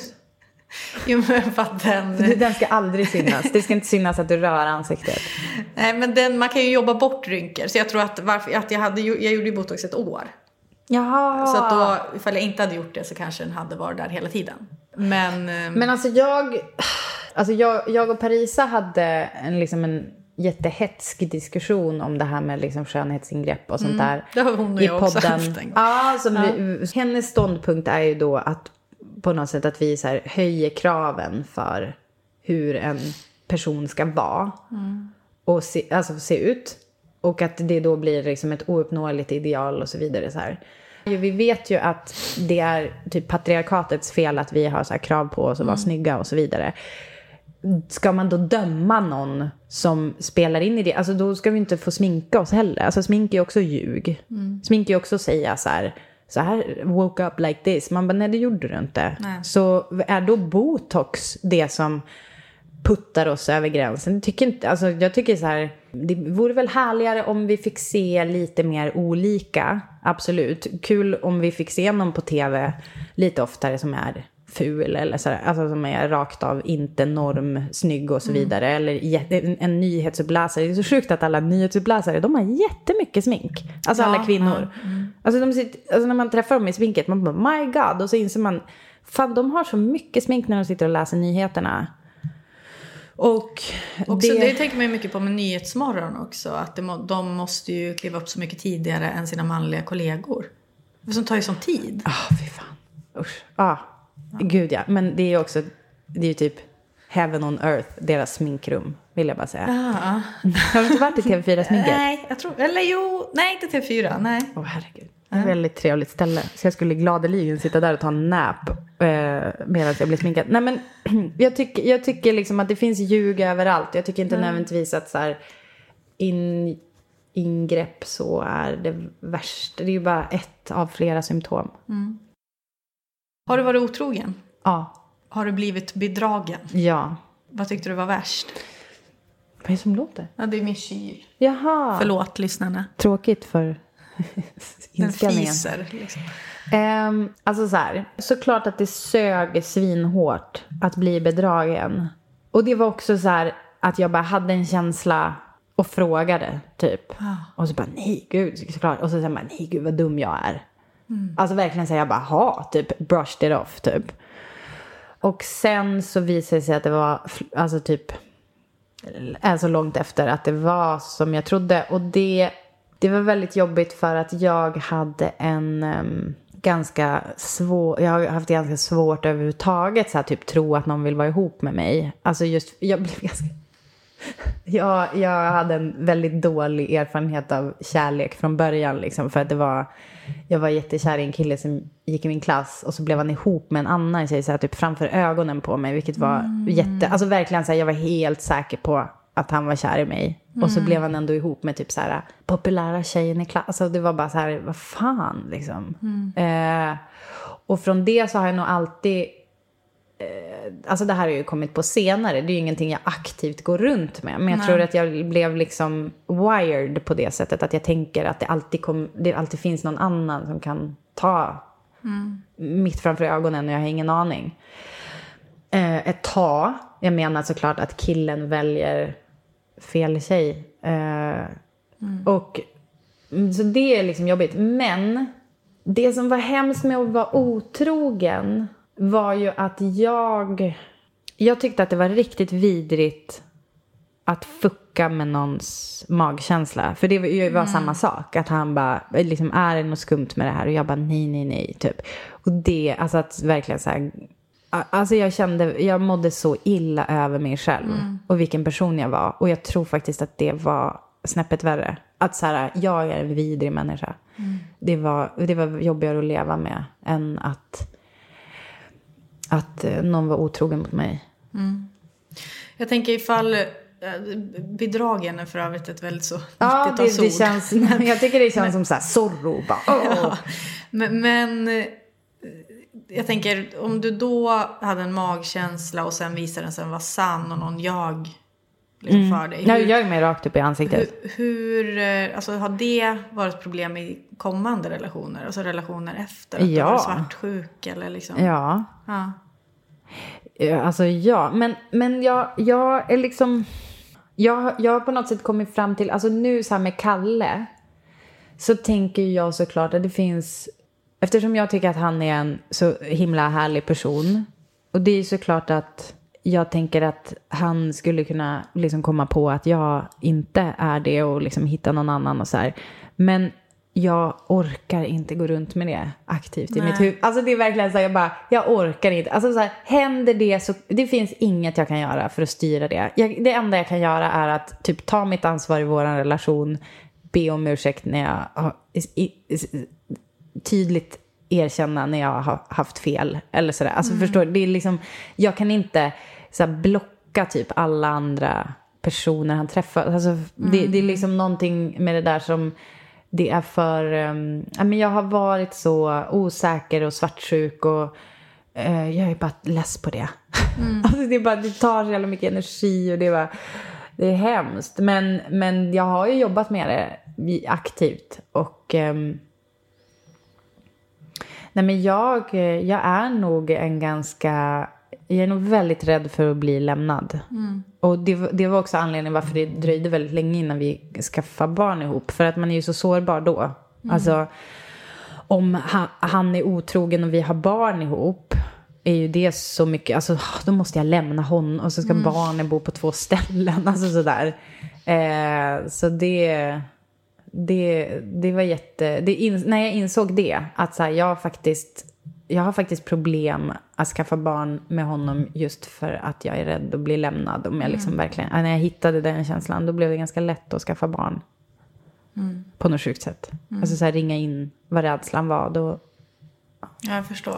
Jo, men för att den... Den ska aldrig synas. Det ska inte synas att du rör ansiktet. Nej, men den, man kan ju jobba bort rynkor. Så jag tror att, varför, att jag, hade, jag gjorde ju botox ett år. Jaha. Så att då, ifall jag inte hade gjort det så kanske den hade varit där hela tiden. Men, men alltså jag... Alltså jag, jag och Parisa hade en, liksom en jättehetsk diskussion om det här med liksom skönhetsingrepp och sånt där. Mm, det har hon och jag också haft. Ja, alltså ja. Vi, hennes ståndpunkt är ju då att på något sätt att vi så här höjer kraven för hur en person ska vara. Mm. Och se, alltså se ut. Och att det då blir liksom ett ouppnåeligt ideal och så vidare så här. Vi vet ju att det är typ patriarkatets fel att vi har så här krav på oss att vara mm. snygga och så vidare. Ska man då döma någon som spelar in i det? Alltså då ska vi inte få sminka oss heller. Alltså smink är också ljug. Mm. Smink är också säga så här, så här woke up like this. Man bara, nej det gjorde du inte. Nej. Så är då botox det som puttar oss över gränsen? Jag tycker inte, alltså jag tycker så här, det vore väl härligare om vi fick se lite mer olika. Absolut. Kul om vi fick se någon på tv lite oftare som är ful eller så här, alltså som är rakt av inte norm snygg och så mm. vidare, eller en, en nyhetsuppläsare. Det är så sjukt att alla nyhetsuppläsare, de har jättemycket smink, alltså ja, alla kvinnor ja. mm. alltså, de sitter, alltså när man träffar dem i sminket, man bara my god, och så inser man fan de har så mycket smink när de sitter och läser nyheterna. Och också, det... det tänker man ju mycket på med Nyhetsmorgon också, att det må, de måste ju kliva upp så mycket tidigare än sina manliga kollegor, som tar ju som tid. Ah, oh, fy fan. Usch. Ah. Ja. Gud ja, men det är ju också, det är ju typ heaven on earth, deras sminkrum, vill jag bara säga. Ja. Har du inte varit i T V fyra-sminket? Nej, jag tror, eller jo, nej inte T V fyra, nej. Åh oh, herregud, det är ett väldigt trevligt ställe. Så jag skulle gladeligen sitta där och ta en nap eh, medan jag blir sminkad. Nej men, jag tycker, jag tycker liksom att det finns ljug överallt. Jag tycker inte mm. nödvändigtvis att så här in, ingrepp så är det värsta. Det är ju bara ett av flera symptom. Mm. Har du varit otrogen? Ja. Har du blivit bedragen? Ja. Vad tyckte du var värst? Vad är det som låter? Ja, det är min kyl. Jaha. Förlåt, lyssnarna. Tråkigt för inspelningen. Den fiser, liksom. Um, alltså så här. Såklart att det sög svinhårt att bli bedragen. Och det var också så här att jag bara hade en känsla och frågade typ. Ah. Och så bara, nej gud, såklart. Och så säger man, nej gud vad dum jag är. Mm. Alltså verkligen säger jag bara, ha, typ brushed it off typ. Och sen så visade det sig att det var alltså typ alltså långt efter att det var som jag trodde. Och det, det var väldigt jobbigt för att jag hade en um, ganska svår, jag har haft ganska svårt överhuvudtaget så här, typ tro att någon vill vara ihop med mig. Alltså just, jag blev ganska jag, jag hade en väldigt dålig erfarenhet av kärlek från början liksom, för att det var, jag var jättekär i en kille som gick i min klass och så blev han ihop med en annan tjej så här, typ framför ögonen på mig, vilket var mm. jätte, alltså verkligen så här, jag var helt säker på att han var kär i mig mm. och så blev han ändå ihop med typ så här populära tjejen i klass, alltså det var bara så här, vad fan liksom mm. eh, och från det så har jag nog alltid alltså det här har ju kommit på senare. Det är ju ingenting jag aktivt går runt med. Men jag Nej. tror att jag blev liksom wired på det sättet. Att jag tänker att det alltid, kom, det alltid finns någon annan som kan ta mm. mitt framför ögonen. Och jag har ingen aning. Eh, ett tag. Jag menar såklart att killen väljer fel tjej. Eh, mm. Och så det är liksom jobbigt. Men det som var hemskt med att vara otrogen var ju att jag... Jag tyckte att det var riktigt vidrigt att fucka med någons magkänsla. För det var, det var mm. samma sak. Att han bara, liksom, är det något skumt med det här? Och jag bara, nej, nej, nej, typ. Och det, alltså att verkligen så här... Alltså jag kände, jag mådde så illa över mig själv. Mm. Och vilken person jag var. Och jag tror faktiskt att det var snäppet värre. Att så här, jag är en vidrig människa. Mm. Det var, det var jobbigare att leva med än att, att någon var otrogen mot mig. Mm. Jag tänker ifall bedragen är för övrigt ett väldigt så ja, det, det känns, jag tycker det känns men, som så här sorro bara. Oh. Ja, men, men jag tänker om du då hade en magkänsla och sen visade den sen var sann och någon jag liksom mm. för dig. Hur, jag ljög mig rakt upp i ansiktet. Hur, hur alltså, har det varit ett problem i kommande relationer? Alltså relationer efter att ja. du var svartsjuk eller liksom? Ja. Ja. Alltså ja, men, men jag, jag är liksom jag, jag har på något sätt kommit fram till, alltså nu så här med Kalle så tänker jag såklart att det finns, eftersom jag tycker att han är en så himla härlig person, och det är såklart att jag tänker att han skulle kunna liksom komma på att jag inte är det och liksom hitta någon annan och så här. Men jag orkar inte gå runt med det aktivt Nej. i mitt huvud. Alltså det är verkligen så här, jag bara, jag orkar inte. Alltså så här, händer det så, det finns inget jag kan göra för att styra det. Jag, det enda jag kan göra är att typ ta mitt ansvar i våran relation, be om ursäkt när jag har, i, i, tydligt erkänna när jag har haft fel eller sådär. Alltså mm. förstår, det är liksom, jag kan inte så här, blocka typ alla andra personer han träffar. Alltså mm. det, det är liksom någonting med det där som det är för... Um, ja, men jag har varit så osäker och svartsjuk och uh, jag är bara less på det. Mm. Alltså det, är bara, det tar så jävla mycket energi och det är bara... Det är hemskt. Men, men jag har ju jobbat med det aktivt. Och... Um, nej men jag, jag är nog en ganska... Jag är nog väldigt rädd för att bli lämnad. Mm. Och det, det var också anledningen varför det dröjde väldigt länge innan vi skaffade barn ihop. För att man är ju så sårbar då. Mm. Alltså, om han, han är otrogen och vi har barn ihop, är ju det så mycket... Alltså, då måste jag lämna honom och så ska mm. barnen bo på två ställen. Alltså sådär. Eh, så det... Det, det var jätte... Det in, när jag insåg det, att så här, jag faktiskt... Jag har faktiskt problem att skaffa barn med honom just för att jag är rädd att bli lämnad. Om jag liksom mm. verkligen, när jag hittade den känslan, då blev det ganska lätt att skaffa barn. Mm. På något sjukt sätt. Mm. Alltså så här, ringa in vad rädslan var. Då... Ja, jag förstår.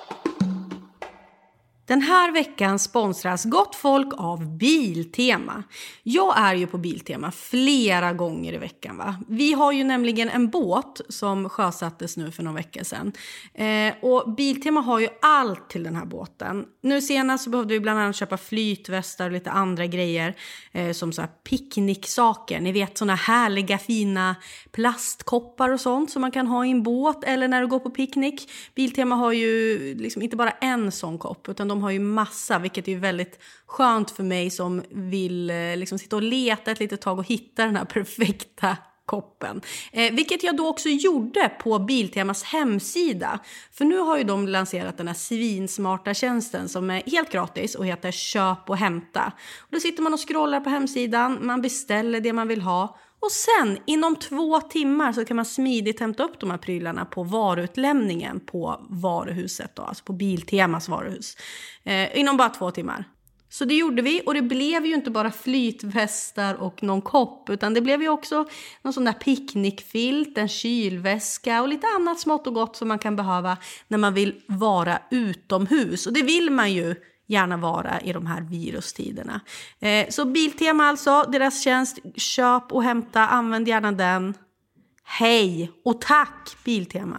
Den här veckan sponsras Gott Folk av Biltema. Jag är ju på Biltema flera gånger i veckan, va? Vi har ju nämligen en båt som sjösattes nu för någon vecka sedan. Eh, och Biltema har ju allt till den här båten. Nu senast så behövde vi bland annat köpa flytvästar och lite andra grejer. Eh, som så här picknicksaker. Ni vet, såna härliga fina plastkoppar och sånt som man kan ha i en båt eller när du går på picknick. Biltema har ju liksom inte bara en sån kopp, utan de De har ju massa, vilket är väldigt skönt för mig som vill liksom sitta och leta ett litet tag och hitta den här perfekta koppen. Eh, vilket jag då också gjorde på Biltemas hemsida. För nu har ju de lanserat den här svinsmarta tjänsten som är helt gratis och heter Köp och hämta. Och då sitter man och scrollar på hemsidan, man beställer det man vill ha. Och sen inom två timmar så kan man smidigt hämta upp de här prylarna på varuutlämningen på varuhuset då, alltså på Biltemas varuhus. Eh, inom bara två timmar. Så det gjorde vi, och det blev ju inte bara flytvästar och någon kopp, utan det blev ju också någon sån där picknickfilt, en kylväska och lite annat smått och gott som man kan behöva när man vill vara utomhus. Och det vill man ju gärna vara i de här virustiderna. Eh, så Biltema alltså, deras tjänst, köp och hämta, använd gärna den. Hej och tack Biltema!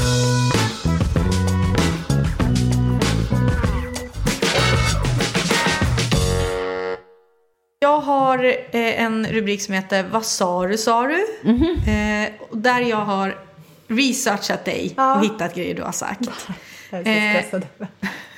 Jag har eh, en rubrik som heter Vad sa du, sa du? Mm-hmm. Eh, där jag har researchat dig ja. och hittat grejer du har sagt. Jag är så stressad. Eh,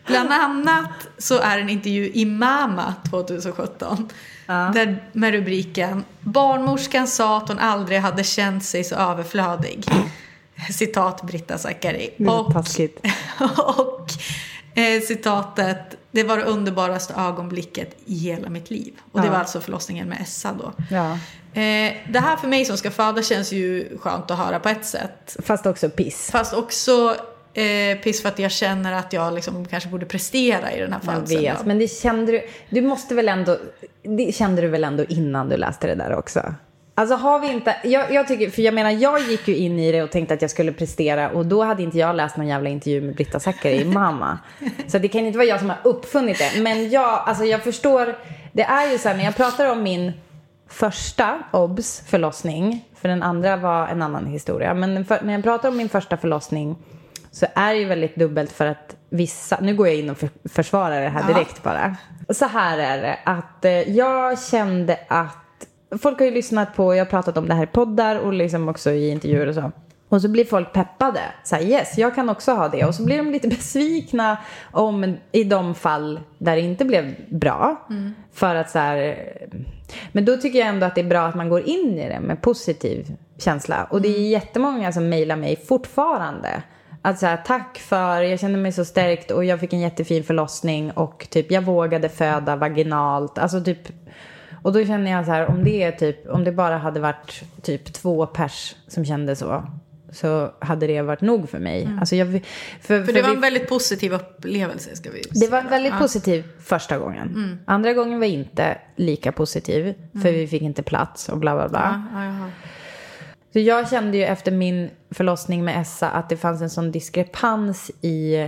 Bland annat så är en intervju i Mama tjugohundrasjutton. Ja. Där med rubriken Barnmorskan sa att hon aldrig hade känt sig så överflödig. Citat Britta Zackari. Och, och eh, citatet: det var det underbaraste ögonblicket i hela mitt liv. Och det ja. var alltså förlossningen med Essa då. Ja. Eh, det här för mig som ska föda känns ju skönt att höra på ett sätt. Fast också piss. Fast också eh, piss för att jag känner att jag liksom kanske borde prestera i den här födelsen. Men det kände du, du måste väl ändå, det kände du väl ändå innan du läste det där också? Alltså har vi inte, jag, jag tycker, för jag menar jag gick ju in i det och tänkte att jag skulle prestera, och då hade inte jag läst någon jävla intervju med Britta Zackari i Mamma. Så det kan inte vara jag som har uppfunnit det. Men jag, alltså jag förstår, det är ju så här, när jag pratar om min första obs förlossning, för den andra var en annan historia, men för, när jag pratar om min första förlossning så är det ju väldigt dubbelt, för att vissa, nu går jag in och för, försvarar det här direkt ja. bara. Så här är det, att eh, jag kände att folk har ju lyssnat på, jag har pratat om det här i poddar och liksom också i intervjuer och så. Och så blir folk peppade. Så här, yes, jag kan också ha det. Och så blir de lite besvikna om i de fall där det inte blev bra. Mm. För att så här, men då tycker jag ändå att det är bra att man går in i det med positiv känsla. Och det är jättemånga som mejlar mig fortfarande. Att så här, tack för, jag kände mig så stärkt och jag fick en jättefin förlossning. Och typ, jag vågade föda vaginalt. Alltså typ... Och då känner jag så här, om det är typ, om det bara hade varit typ två pers som kände så, så hade det varit nog för mig. Mm. Alltså jag, för, för, för det var vi, en väldigt positiv upplevelse, ska vi säga. Det var väldigt ja. positiv första gången. Mm. Andra gången var inte lika positiv, mm. för vi fick inte plats och bla bla bla. Ja, ja, ja. Så jag kände ju efter min förlossning med Essa att det fanns en sån diskrepans i...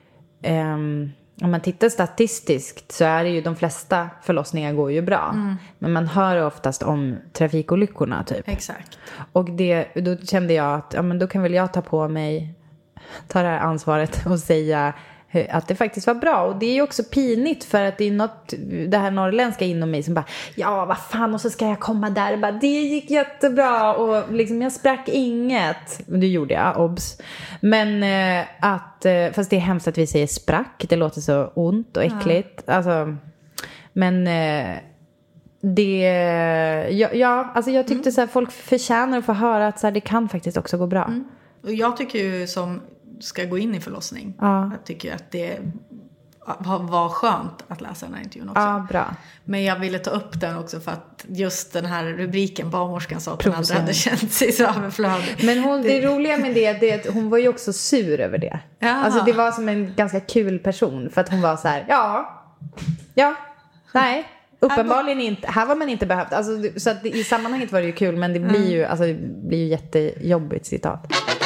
Um, om man tittar statistiskt så är det ju de flesta förlossningar går ju bra. Mm. Men man hör oftast om trafikolyckorna typ. Exakt. Och det, då kände jag att ja, men då kan väl jag ta på mig, ta det här ansvaret och säga att det faktiskt var bra. Och det är ju också pinigt, för att det är något, det här norrländska inom mig som bara, ja vad fan, och så ska jag komma där och bara, det gick jättebra och liksom jag sprack inget. Det gjorde jag, obs. Men eh, att, eh, fast det är hemskt att vi säger sprack, det låter så ont och äckligt. Ja. Alltså, men eh, det, ja, ja alltså jag tyckte mm. så här, folk förtjänar att få höra att så här, det kan faktiskt också gå bra. Mm. Och jag tycker ju som ska gå in i förlossning. Ja. Jag tycker att det var skönt att läsa den här intervjun också. Ja, bra. Men jag ville ta upp den också för att just den här rubriken, barnmorskan sa att hon aldrig hade känt sig så överflödig. Men hon, det roliga med det, det är att hon var ju också sur över det. Ja. Alltså det var som en ganska kul person, för att hon var så här, ja, ja, nej. Uppenbarligen inte, här var man inte behövt. Alltså, så att i sammanhanget var det ju kul, men det blir ju, alltså, det blir ju jättejobbigt citat.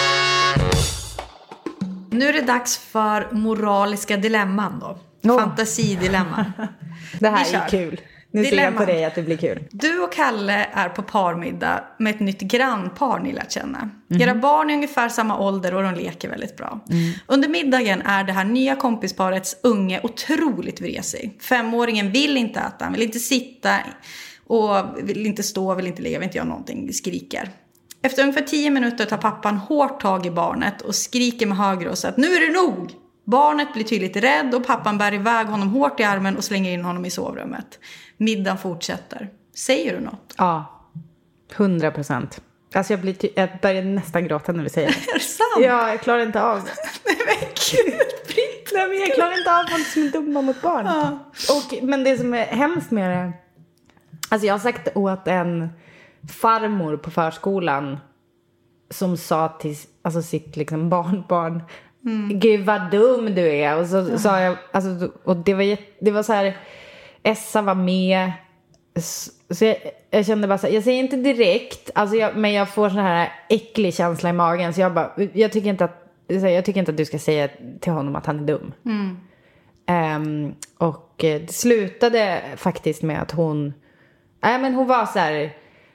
Nu är det dags för moraliska dilemman då. Oh. Fantasidilemman. Det här är kul. Nu dilemman. Ser jag på dig att det blir kul. Du och Kalle är på parmiddag med ett nytt grannpar ni lärt känna. Mm. Era barn är ungefär samma ålder och de leker väldigt bra. Mm. Under middagen är det här nya kompisparets unge otroligt vresig. Femåringen vill inte äta, han vill inte sitta och vill inte stå, vill inte ligga, vill inte göra någonting, skriker. Efter ungefär tio minuter tar pappan hårt tag i barnet och skriker med hög röst att nu är det nog. Barnet blir tydligt rädd och pappan bär iväg honom hårt i armen och slänger in honom i sovrummet. Middagen fortsätter. Säger du något? Ja, hundra procent. Alltså jag, blir ty- jag börjar nästan gråta när vi säger det. Är det sant? Ja, jag klarar inte av det. Nej men gud, Britt. Nej, men jag klarar inte av folk som är dumma mot barn. Ja. Och, men det som är hemskt med det, alltså jag har sagt åt en farmor på förskolan som sa till alltså sitt liksom barnbarn, mm. gud vad dum du är, och så mm. sa jag alltså, och det var det var så här, Essa var med, så jag, jag kände bara så här, jag säger inte direkt alltså jag, men jag får sån här äcklig känsla i magen, så jag bara, jag tycker inte att jag tycker inte att du ska säga till honom att han är dum. Mm. Um, och det slutade faktiskt med att hon nej men hon var så här,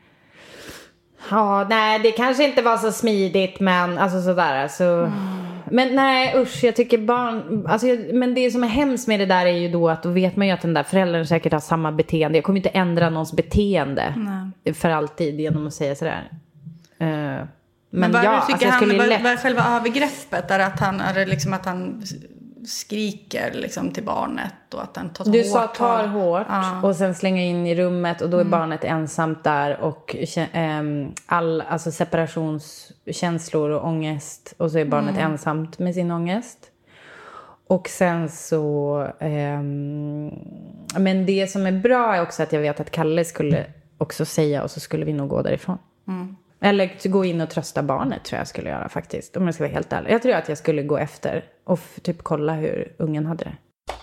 ja, nej, det kanske inte var så smidigt, men alltså sådär, så mm. men nej, usch, jag tycker barn, alltså, jag, men det som är hemskt med det där är ju då att då vet man ju att den där föräldern säkert har samma beteende. Jag kommer inte ändra någons beteende nej. För alltid genom att säga sådär. Uh, men, men vad ja, tycker alltså, jag han skulle var, lätt... var själva övergreppet är att han är liksom att han skriker liksom till barnet och att den tar Du hårt. sa tar hårt ja. och sen slänger in i rummet och då är mm. barnet ensamt där och ähm, all alltså separationskänslor och ångest och så är barnet mm. ensamt med sin ångest. Och sen så ähm, men det som är bra är också att jag vet att Kalle skulle också säga och så skulle vi nog gå därifrån. Mm. Eller gå in och trösta barnet tror jag skulle göra faktiskt. Om jag ska vara helt ärlig. Jag tror att jag skulle gå efter och f- typ kolla hur ungen hade det.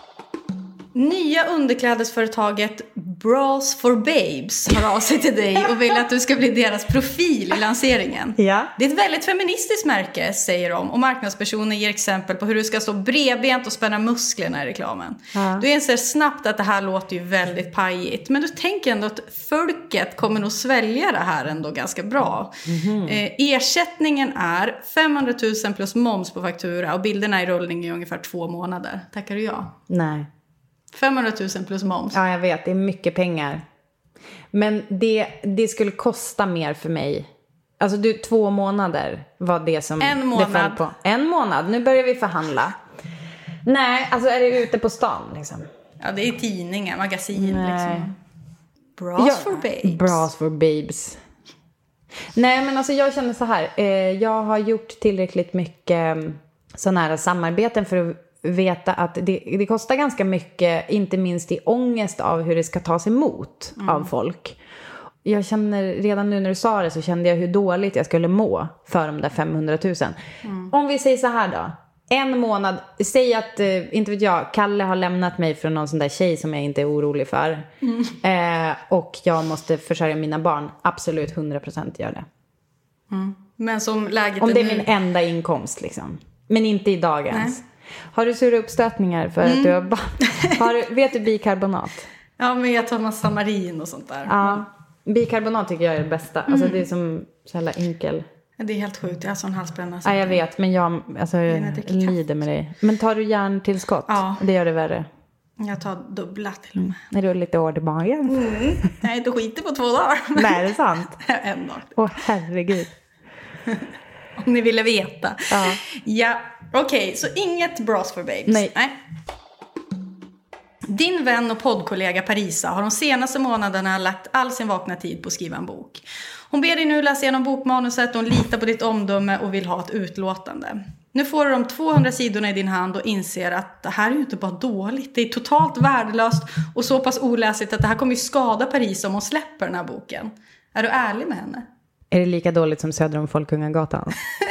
Nya underklädesföretaget Bras for Babes har av sig till dig och vill att du ska bli deras profil i lanseringen. Ja. Det är ett väldigt feministiskt märke, säger de. Och marknadspersoner ger exempel på hur du ska stå bredbent och spänna musklerna i reklamen. Ja. Du inser snabbt att det här låter ju väldigt pajigt. Men du tänker ändå att folket kommer nog svälja det här ändå ganska bra. Mm-hmm. Eh, ersättningen är femhundratusen plus moms på faktura och bilderna i rullning i ungefär två månader. Tackar du ja? Nej. femhundratusen plus moms. Ja, jag vet. Det är mycket pengar. Men det, det skulle kosta mer för mig. Alltså du, två månader var det som en månad. Det föll på. En månad. Nu börjar vi förhandla. Nej, alltså är det ute på stan liksom? Ja, det är tidningar, magasin. Nej. Liksom. Bras ja, for babes. Bras for babes. Nej, men alltså jag känner så här. Eh, jag har gjort tillräckligt mycket sådana här samarbeten för att veta att det, det kostar ganska mycket, inte minst i ångest av hur det ska tas emot mm. av folk. Jag känner, redan nu när du sa det så kände jag hur dåligt jag skulle må för de där femhundratusen. Mm. Om vi säger så här då. En månad, säg att, inte vet jag, Kalle har lämnat mig för någon sån där tjej som jag inte är orolig för. Mm. Eh, och jag måste försörja mina barn. Absolut, hundra procent gör det. Mm. Men som läget Om det är nu... min enda inkomst liksom. Men inte i dagens. Nej. Har du sura uppstötningar för mm. att du har, har du, vet du bikarbonat? Ja, men jag tar massa marin och sånt där. Ja, bikarbonat tycker jag är det bästa. Mm. Alltså det är som så jävla enkel. Det är helt sjukt, jag har sån halsbränna. Ja, jag vet, men jag, alltså, jag lider med dig. Men tar du järntillskott? Ja. Det gör det värre. Jag tar dubbla till och med. Är du lite hård i magen? Mm. Nej, du skiter på två dagar. Nej, det är sant. En dag. Åh, herregud. Om ni ville veta. Ja, ja okej, okay, så inget Bras for Babes. Nej. Nej. Din vän och poddkollega Parisa har de senaste månaderna lagt all sin vakna tid på att skriva en bok. Hon ber dig nu läsa igenom bokmanuset, hon litar på ditt omdöme och vill ha ett utlåtande. Nu får du de tvåhundra sidorna i din hand och inser att det här är ju inte bara dåligt. Det är totalt värdelöst och så pass oläsligt att det här kommer ju skada Parisa om hon släpper den här boken. Är du ärlig med henne? Är det lika dåligt som Söder om Folkungagatan?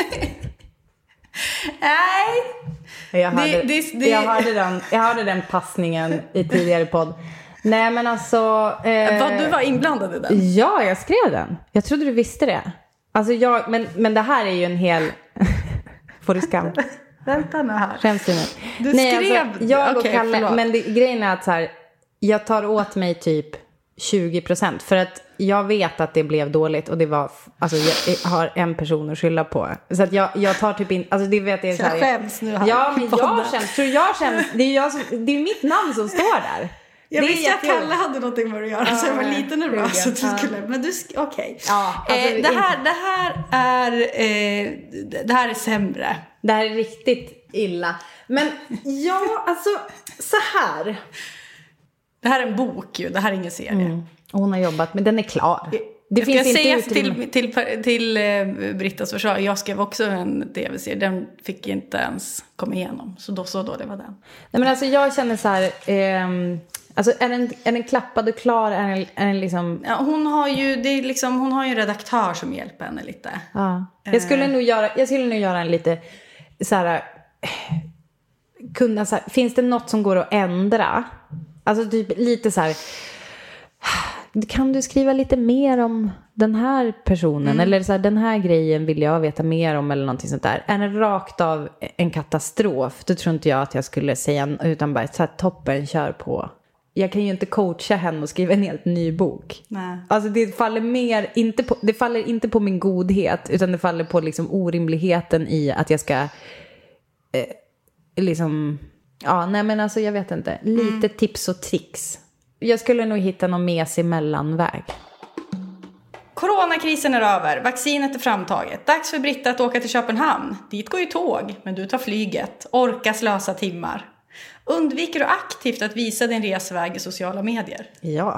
Nej. Jag hörde, det, det, det... Jag, hörde den, jag hörde den passningen i tidigare podd. Nej, men alltså... Eh... Vad, du var inblandad i den? Ja, jag skrev den. Jag trodde du visste det. Alltså jag, men, men det här är ju en hel... Får du skam? Vänta nu här. Skäms du nu? Du Nej, skrev... Alltså, jag okay, och Kalle... förlåt. Men det, grejen är att så här, jag tar åt mig typ tjugo procent. För att jag vet att det blev dåligt. Och det var... Alltså jag har en person att skylla på. Så att jag, jag tar typ in... Alltså det vet jag så här, jag skäms nu här. Ja, men jag känns... Tror jag känns... Det är, jag som, det är mitt namn som står där. Jag det visste att Kalle hade någonting med att göra, ja, så jag var lite nervös att du skulle, men du, okej. Okay. Ja, alltså, eh, det, här, det här är eh, det här är sämre. Det här är riktigt illa. Men ja, alltså så här. Det här är en bok ju, det här är ingen serie. Mm. Hon har jobbat, men den är klar. Det jag finns ska inte säga utrymme. till, till, till eh, Brittas försvar, jag skrev också en tv-serie, den fick inte ens komma igenom. Så då så då det var den. Nej, men alltså jag känner så här... Eh, Alltså är den, är den klappad och klar? Är den, är den liksom... Ja, hon har ju det är liksom, hon har ju en redaktör som hjälper henne lite. Ja. Jag skulle nog göra jag skulle nog göra en lite så här, kunna så här, finns det något som går att ändra? Alltså typ lite så här, kan du skriva lite mer om den här personen mm. eller så här, den här grejen vill jag veta mer om eller någonting sånt där. Är det rakt av en katastrof, då tror inte jag att jag skulle säga, utan bara så här, toppen, kör på. Jag kan ju inte coacha henne och skriva en helt ny bok. Nej. Alltså det faller mer inte på, det faller inte på min godhet, utan det faller på liksom orimligheten i att jag ska eh, liksom ja, nej men alltså jag vet inte, lite mm. tips och tricks. Jag skulle nog hitta någon mesig mellanväg. Coronakrisen är över, vaccinet är framtaget. Dags för Britta att åka till Köpenhamn. Dit går ju tåg, men du tar flyget. Orka slösa timmar. Undviker du aktivt att visa din resväg i sociala medier? Ja.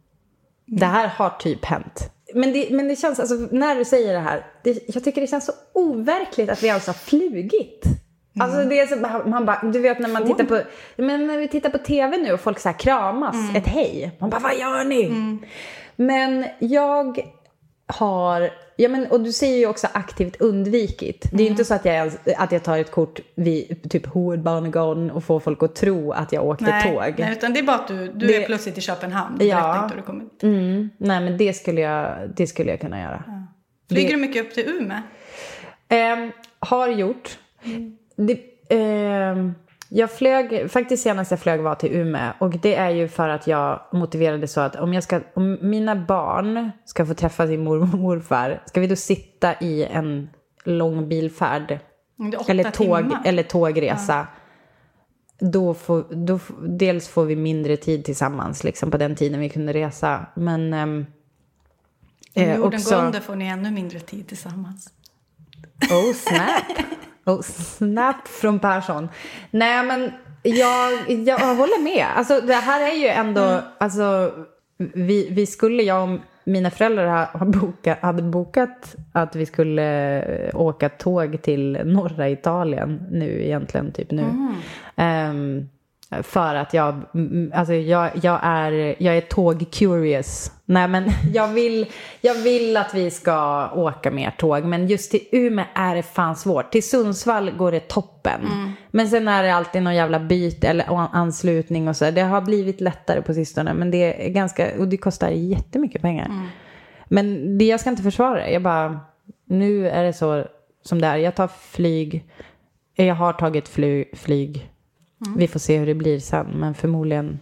Det här har typ hänt. Men det, men det känns, alltså, när du säger det här, det, jag tycker det känns så overkligt att vi alltså har flugit. Mm. Alltså det är så, man bara, du vet när man tittar på, men när vi tittar på tv nu och folk så här kramas, mm. ett hej. Man bara, vad gör ni? Mm. Men jag har, ja men, och du säger ju också aktivt undvikit. Mm. Det är ju inte så att jag, att jag tar ett kort vid typ Hovedbanegarden och får folk att tro att jag åkte nej, tåg. Nej, utan det är bara att du, du det, är plötsligt i Köpenhamn. Du ja, inte hur du kommer. Mm, nej men det skulle jag, det skulle jag kunna göra. Ja. Flyger det, du mycket upp till Umeå? Eh, har gjort. Mm. Det, eh, jag flög, faktiskt senast jag flög var till Umeå. Och det är ju för att jag motiverade så att om, jag ska, om mina barn ska få träffa sin mormor och morfar, ska vi då sitta i en lång bilfärd eller, tåg, eller tågresa, ja. då, får, då dels får vi mindre tid tillsammans liksom, på den tiden vi kunde resa. Men ehm, eh, jorden också, gående får ni ännu mindre tid tillsammans. Oh snap. Oh, snabbt från Persson. Nej men jag, jag håller med. Alltså det här är ju ändå mm. alltså, vi, vi skulle, jag och mina föräldrar ha bokat, hade bokat att vi skulle åka tåg till norra Italien nu egentligen typ nu. Mm. Um, för att jag, alltså jag, jag är jag är tåg curious. Nej men jag vill jag vill att vi ska åka mer tåg, men just till Umeå är det fan svårt. Till Sundsvall går det toppen. Mm. Men sen är det alltid någon jävla byte eller anslutning och så. Det har blivit lättare på sistone, men det är ganska, och det kostar jättemycket pengar. Mm. Men det, jag ska inte försvara det. Jag bara, nu är det så som det är. Jag tar flyg. Jag har tagit fly, flyg. Mm. Vi får se hur det blir sen, men förmodligen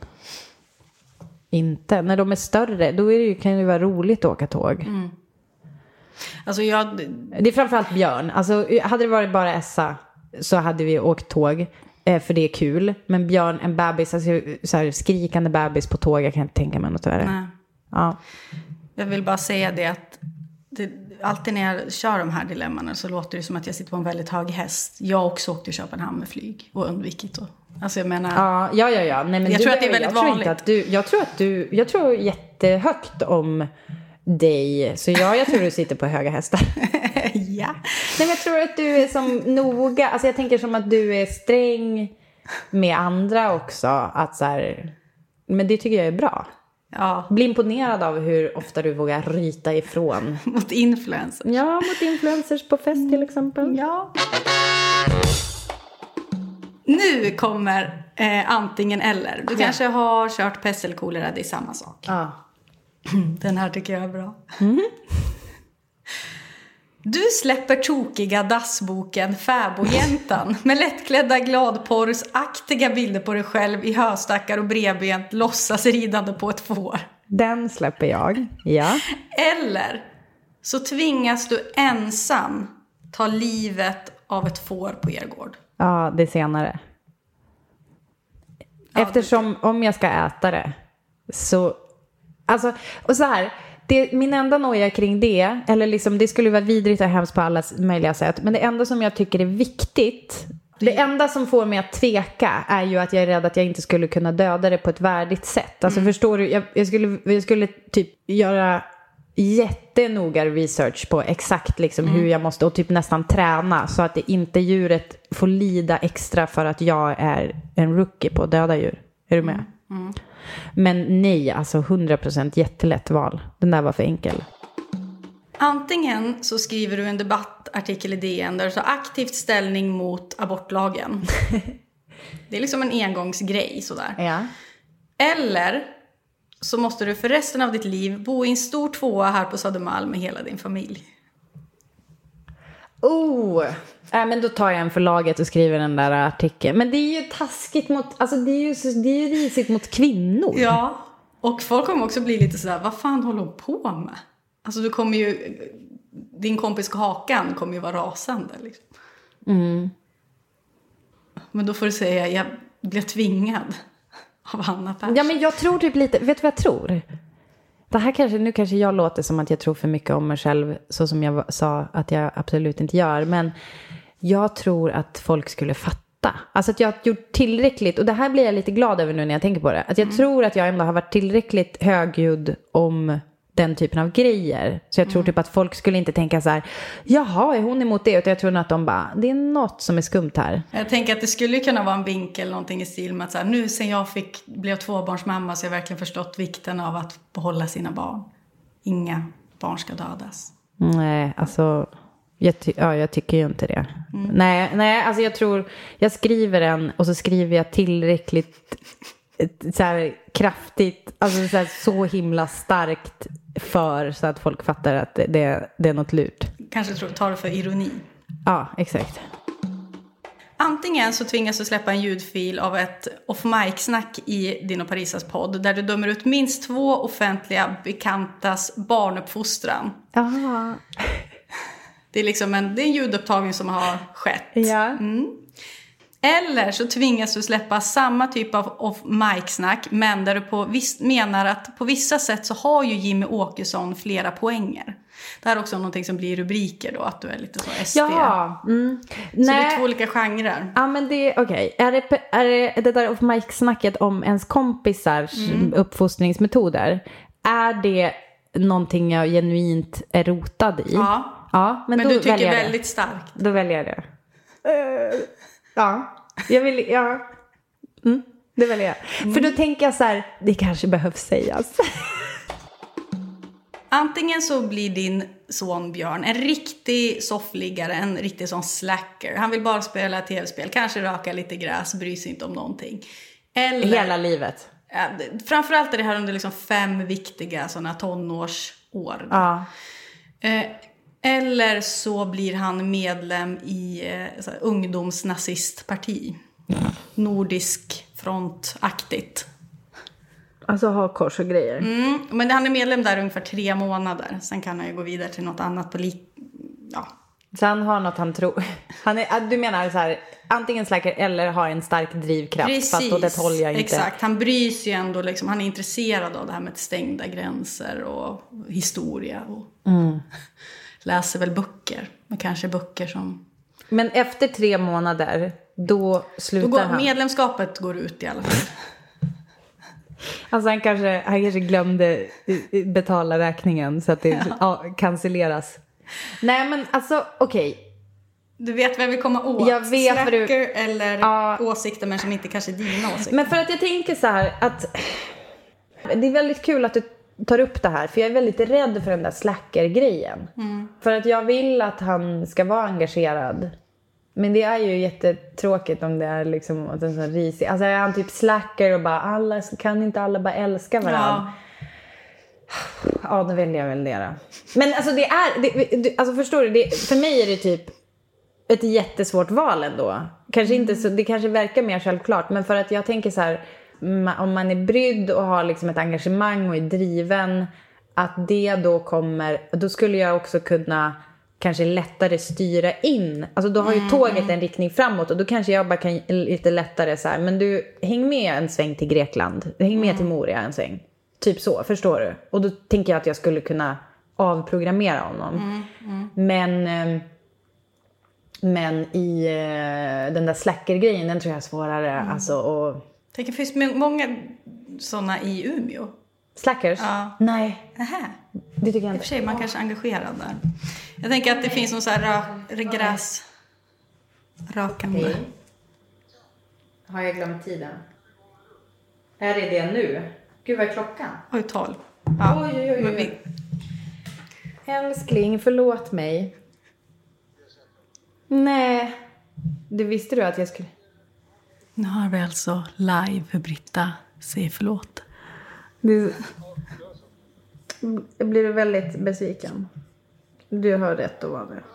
inte. När de är större, då är det ju, kan det ju vara roligt att åka tåg. Mm. Alltså jag... Det är framförallt Björn. Alltså, hade det varit bara Essa så hade vi åkt tåg, eh, för det är kul. Men Björn, en bebis, alltså, så här, skrikande bebis på tåg, jag kan inte tänka mig något värre. Nej. Ja. Jag vill bara säga det att det, alltid när jag kör de här dilemmana så låter det som att jag sitter på en väldigt hög häst. Jag har också åkt till Köpenhamn med flyg och undvikit då. Alltså jag menar... Ja, ja, ja. ja. Nej, men jag du, tror att det är väldigt jag vanligt. Tror att du, jag tror att du... Jag tror jättehögt om dig. Så ja, jag tror du sitter på höga hästar. Ja. Nej, men jag tror att du är som noga... Alltså jag tänker som att du är sträng med andra också. Att så här, men det tycker jag är bra. Ja. Bli imponerad av hur ofta du vågar ryta ifrån. Mot influencers. Ja, mot influencers på fest till exempel. Ja. Nu kommer eh, antingen eller. Du ja. kanske har kört pest eller kolera, det är samma sak. Ja. Den här tycker jag är bra. Mm. Du släpper tokiga dassboken Fäbodjäntan med lättklädda gladporrsaktiga bilder på dig själv i höstackar och bredbent låtsas ridande på ett får. Den släpper jag, ja. Eller så tvingas du ensam ta livet av ett får på er gård. Ja, det senare. Eftersom ja, om jag ska äta det så... Alltså, och så här... Det, min enda noja kring det, eller liksom, det skulle vara vidrigt och hemskt på alla möjliga sätt, men det enda som jag tycker är viktigt, det enda som får mig att tveka är ju att jag är rädd att jag inte skulle kunna döda det på ett värdigt sätt. Alltså mm. förstår du, jag, jag, skulle, jag skulle typ göra jättenoga research på exakt liksom mm. hur jag måste, och typ nästan träna så att det inte djuret får lida extra för att jag är en rookie på att döda djur. Är du med? Mm. Mm. Men nej, alltså hundra procent jättelätt val. Den där var för enkel. Antingen så skriver du en debattartikel i D N där du tar aktivt ställning mot abortlagen. Det är liksom en engångsgrej sådär. Ja. Eller så måste du för resten av ditt liv bo i en stor tvåa här på Södermalm med hela din familj. Oh, äh, men då tar jag en förlaget och skriver den där artikeln. Men det är ju taskigt mot, alltså det är ju, det är ju risigt mot kvinnor. Ja, och folk kommer också bli lite sådär, vad fan håller hon på med? Alltså du kommer ju, din kompis Hakan kommer ju vara rasande liksom. Mm. Men då får du säga, jag blir tvingad av Hanna Persson. Ja, men jag tror typ lite, vet du vad jag tror? Det här kanske, nu kanske jag låter som att jag tror för mycket om mig själv, så som jag sa att jag absolut inte gör. Men jag tror att folk skulle fatta. Alltså att jag har gjort tillräckligt, och det här blir jag lite glad över nu när jag tänker på det. Att jag mm. tror att jag ändå har varit tillräckligt högljudd om den typen av grejer. Så jag tror mm. typ att folk skulle inte tänka så här, jaha, är hon emot det? Utan jag tror att de bara, det är något som är skumt här. Jag tänker att det skulle kunna vara en vinkel, någonting i stil med att så här, nu sen jag fick, blev tvåbarnsmamma så har jag verkligen förstått vikten av att behålla sina barn. Inga barn ska dödas. Nej, alltså jag, ty- ja, jag tycker ju inte det. Mm. Nej, nej, alltså jag tror, jag skriver den och så skriver jag tillräckligt så här kraftigt, alltså så, här, så himla starkt för så att folk fattar att det, det, det är något lurt. Kanske tror, tar det för ironi. Ja, exakt. Antingen så tvingas du släppa en ljudfil av ett off-mic-snack i din och Parisas podd där du dömer ut minst två offentliga bekantas barnuppfostran. Aha. Det är liksom en, det är en ljudupptagning som har skett. Ja. Mm. Eller så tvingas du släppa samma typ av off-mic-snack, men där du på viss, menar att på vissa sätt så har ju Jimmy Åkesson flera poänger. Det här är också någonting som blir rubriker då, att du är lite så S D. Ja. Mm. Så Nej. det är två olika genrer. Ja, men det är okej. Okay. Är, det, är det, det där off-mic-snacket om ens kompisars mm. uppfostringsmetoder, är det någonting jag genuint är rotad i? Ja, ja men, men då du tycker väljer väldigt det. starkt. Då väljer jag det. Uh, ja, jag vill, ja. Mm, det väljer jag. Mm. För då tänker jag så här, det kanske behövs sägas. Antingen så blir din son Björn en riktig soffliggare, en riktig sån slacker. Han vill bara spela tv-spel, kanske raka lite gräs, bryr sig inte om någonting. Eller, hela livet. Ja, framförallt är det här under liksom fem viktiga såna tonårsår. Ja. Eh, eller så blir han medlem i eh, så här, ungdomsnazistparti. Nordisk frontaktigt. Alltså ha kors och grejer. Mm, men han är medlem där ungefär tre månader. Sen kan han ju gå vidare till något annat på lik... Ja. Så han har något han tror... Han är, du menar så här, antingen slacker eller har en stark drivkraft. Precis, fast åt det håller jag inte. Exakt. Han bryr sig ju ändå, liksom, han är intresserad av det här med stängda gränser och historia. Och mm. läser väl böcker. Men kanske böcker som... Men efter tre månader, då slutar då går, han. Medlemskapet går ut i alla fall. Alltså han kanske, han kanske glömde betala räkningen så att det ja. Ja, cancelleras. Nej men alltså, okej. Okay. Du vet vad vi kommer åt. Jag vet Slacker du... eller ja. åsikter men som inte kanske är dina åsikter. Men för att jag tänker så här att det är väldigt kul att du tar upp det här. För jag är väldigt rädd för den där slacker-grejen. Mm. För att jag vill att han ska vara engagerad. Men det är ju jättetråkigt om det är liksom en sån risig. Alltså är han typ slacker och bara alla, kan inte alla bara älska varandra? Ja, ja då väljer jag väl det då. Men alltså det är, det, alltså förstår du, det, för mig är det typ ett jättesvårt val ändå. Kanske inte så, det kanske verkar mer självklart. Men för att jag tänker så här, om man är brydd och har liksom ett engagemang och är driven, att det då kommer, då skulle jag också kunna kanske lättare styra in. Alltså då har ju tåget en riktning framåt och då kanske jag bara kan lite lättare så här, men du, häng med en sväng till Grekland. Häng med mm. till Moria en sväng. Typ så, förstår du? Och då tänker jag att jag skulle kunna avprogrammera honom. Mm. Mm. Men men i den där slacker-grejen, den tror jag är svårare. Mm. Alltså, och... Tänk, det finns många sådana i Umeå. Slackers? Ja. Nej. Aha. Det tycker jag inte. I och för sig, man kanske är engagerad där. Jag tänker att det finns någon så här rö- gräs... Rakande. Hej. Har jag glömt tiden? Är det det nu? Gud, vad är klockan? Oj, tolv. Ja. Oj, oj, oj. oj. Vi... Älskling, förlåt mig. Nej. Du visste du att jag skulle... Nu har vi alltså live hur Britta säger förlåt. Du... Blir du väldigt besviken? Du har rätt att vara det.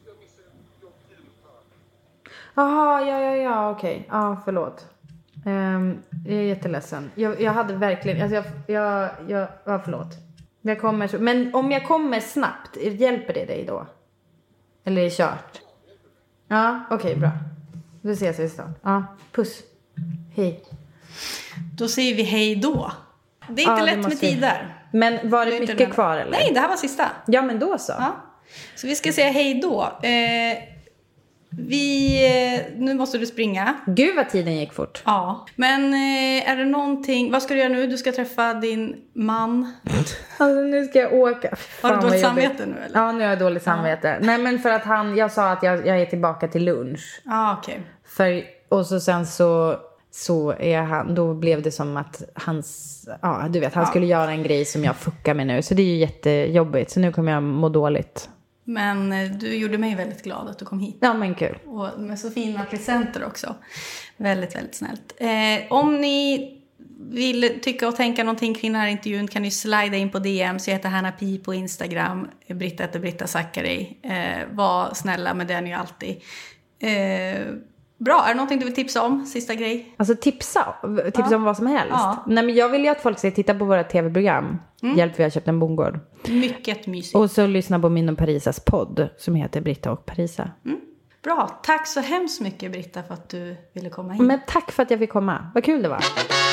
Jaha, ja, ja, ja, okej. Okay. Ja, förlåt. Um, jag är jätteledsen. Jag, jag hade verkligen... Alltså jag, jag, jag, ja, förlåt. Jag kommer så, men om jag kommer snabbt, hjälper det dig då? Eller är det kört? Ja, okej, okay, bra. Då ses vi snart. Ja, puss. Hej. Då säger vi hej då. Det är inte ja, lätt med tider. Men var det, det mycket kvar eller? Nej, det här var sista. Ja, men då så. Ja. Så vi ska säga hej då. Eh, vi, eh, nu måste du springa. Gud vad tiden gick fort. Ja. Men eh, är det någonting, vad ska du göra nu? Du ska träffa din man. Alltså nu ska jag åka. Fan, har du dåligt samvete nu eller? Ja, nu har jag dåligt samvete. Ja. Nej, men för att han, jag sa att jag, jag är tillbaka till lunch. Ja, ah, okej. Okay. För, och så sen så, så är han, då blev det som att hans, ja du vet, han ja. skulle göra en grej som jag fuckar med nu. Så det är ju jättejobbigt, så nu kommer jag må dåligt. Men du gjorde mig väldigt glad att du kom hit. Ja, men kul. Och med så fina presenter också. Väldigt, väldigt snällt. Eh, om ni vill tycka och tänka någonting kring den här intervjun kan ni slida in på D M. Så jag heter Hanna Pi på Instagram. Britta heter Britta Zackari. Eh, var snälla med det ni alltid. Eh, bra, är det någonting du vill tipsa om? Sista grej. Alltså tipsa? Tipsa ja. om vad som helst? Ja. Nej, men jag vill ju att folk ska titta på våra tv-program. Mm. Hjälp, vi har köpt en bondgård. Mycket mysigt. Och så lyssna på min och Parisas podd som heter Britta och Parisa. Mm. Bra, tack så hemskt mycket Britta för att du ville komma hit. Men tack för att jag fick komma, vad kul det var.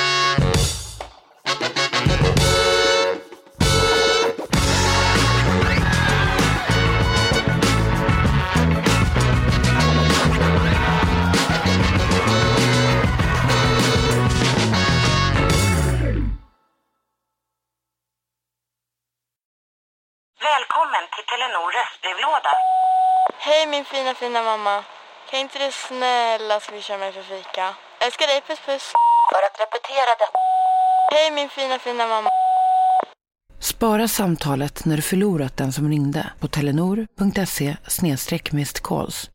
Välkommen till Telenor röstbrevlåda. Hej min fina fina mamma. Kan inte du snälla swisha mig för fika? Älskar dig, puss puss. För att repetera det. Hej min fina fina mamma. Spara samtalet när du förlorat den som ringde på telenor punkt se slash missed calls.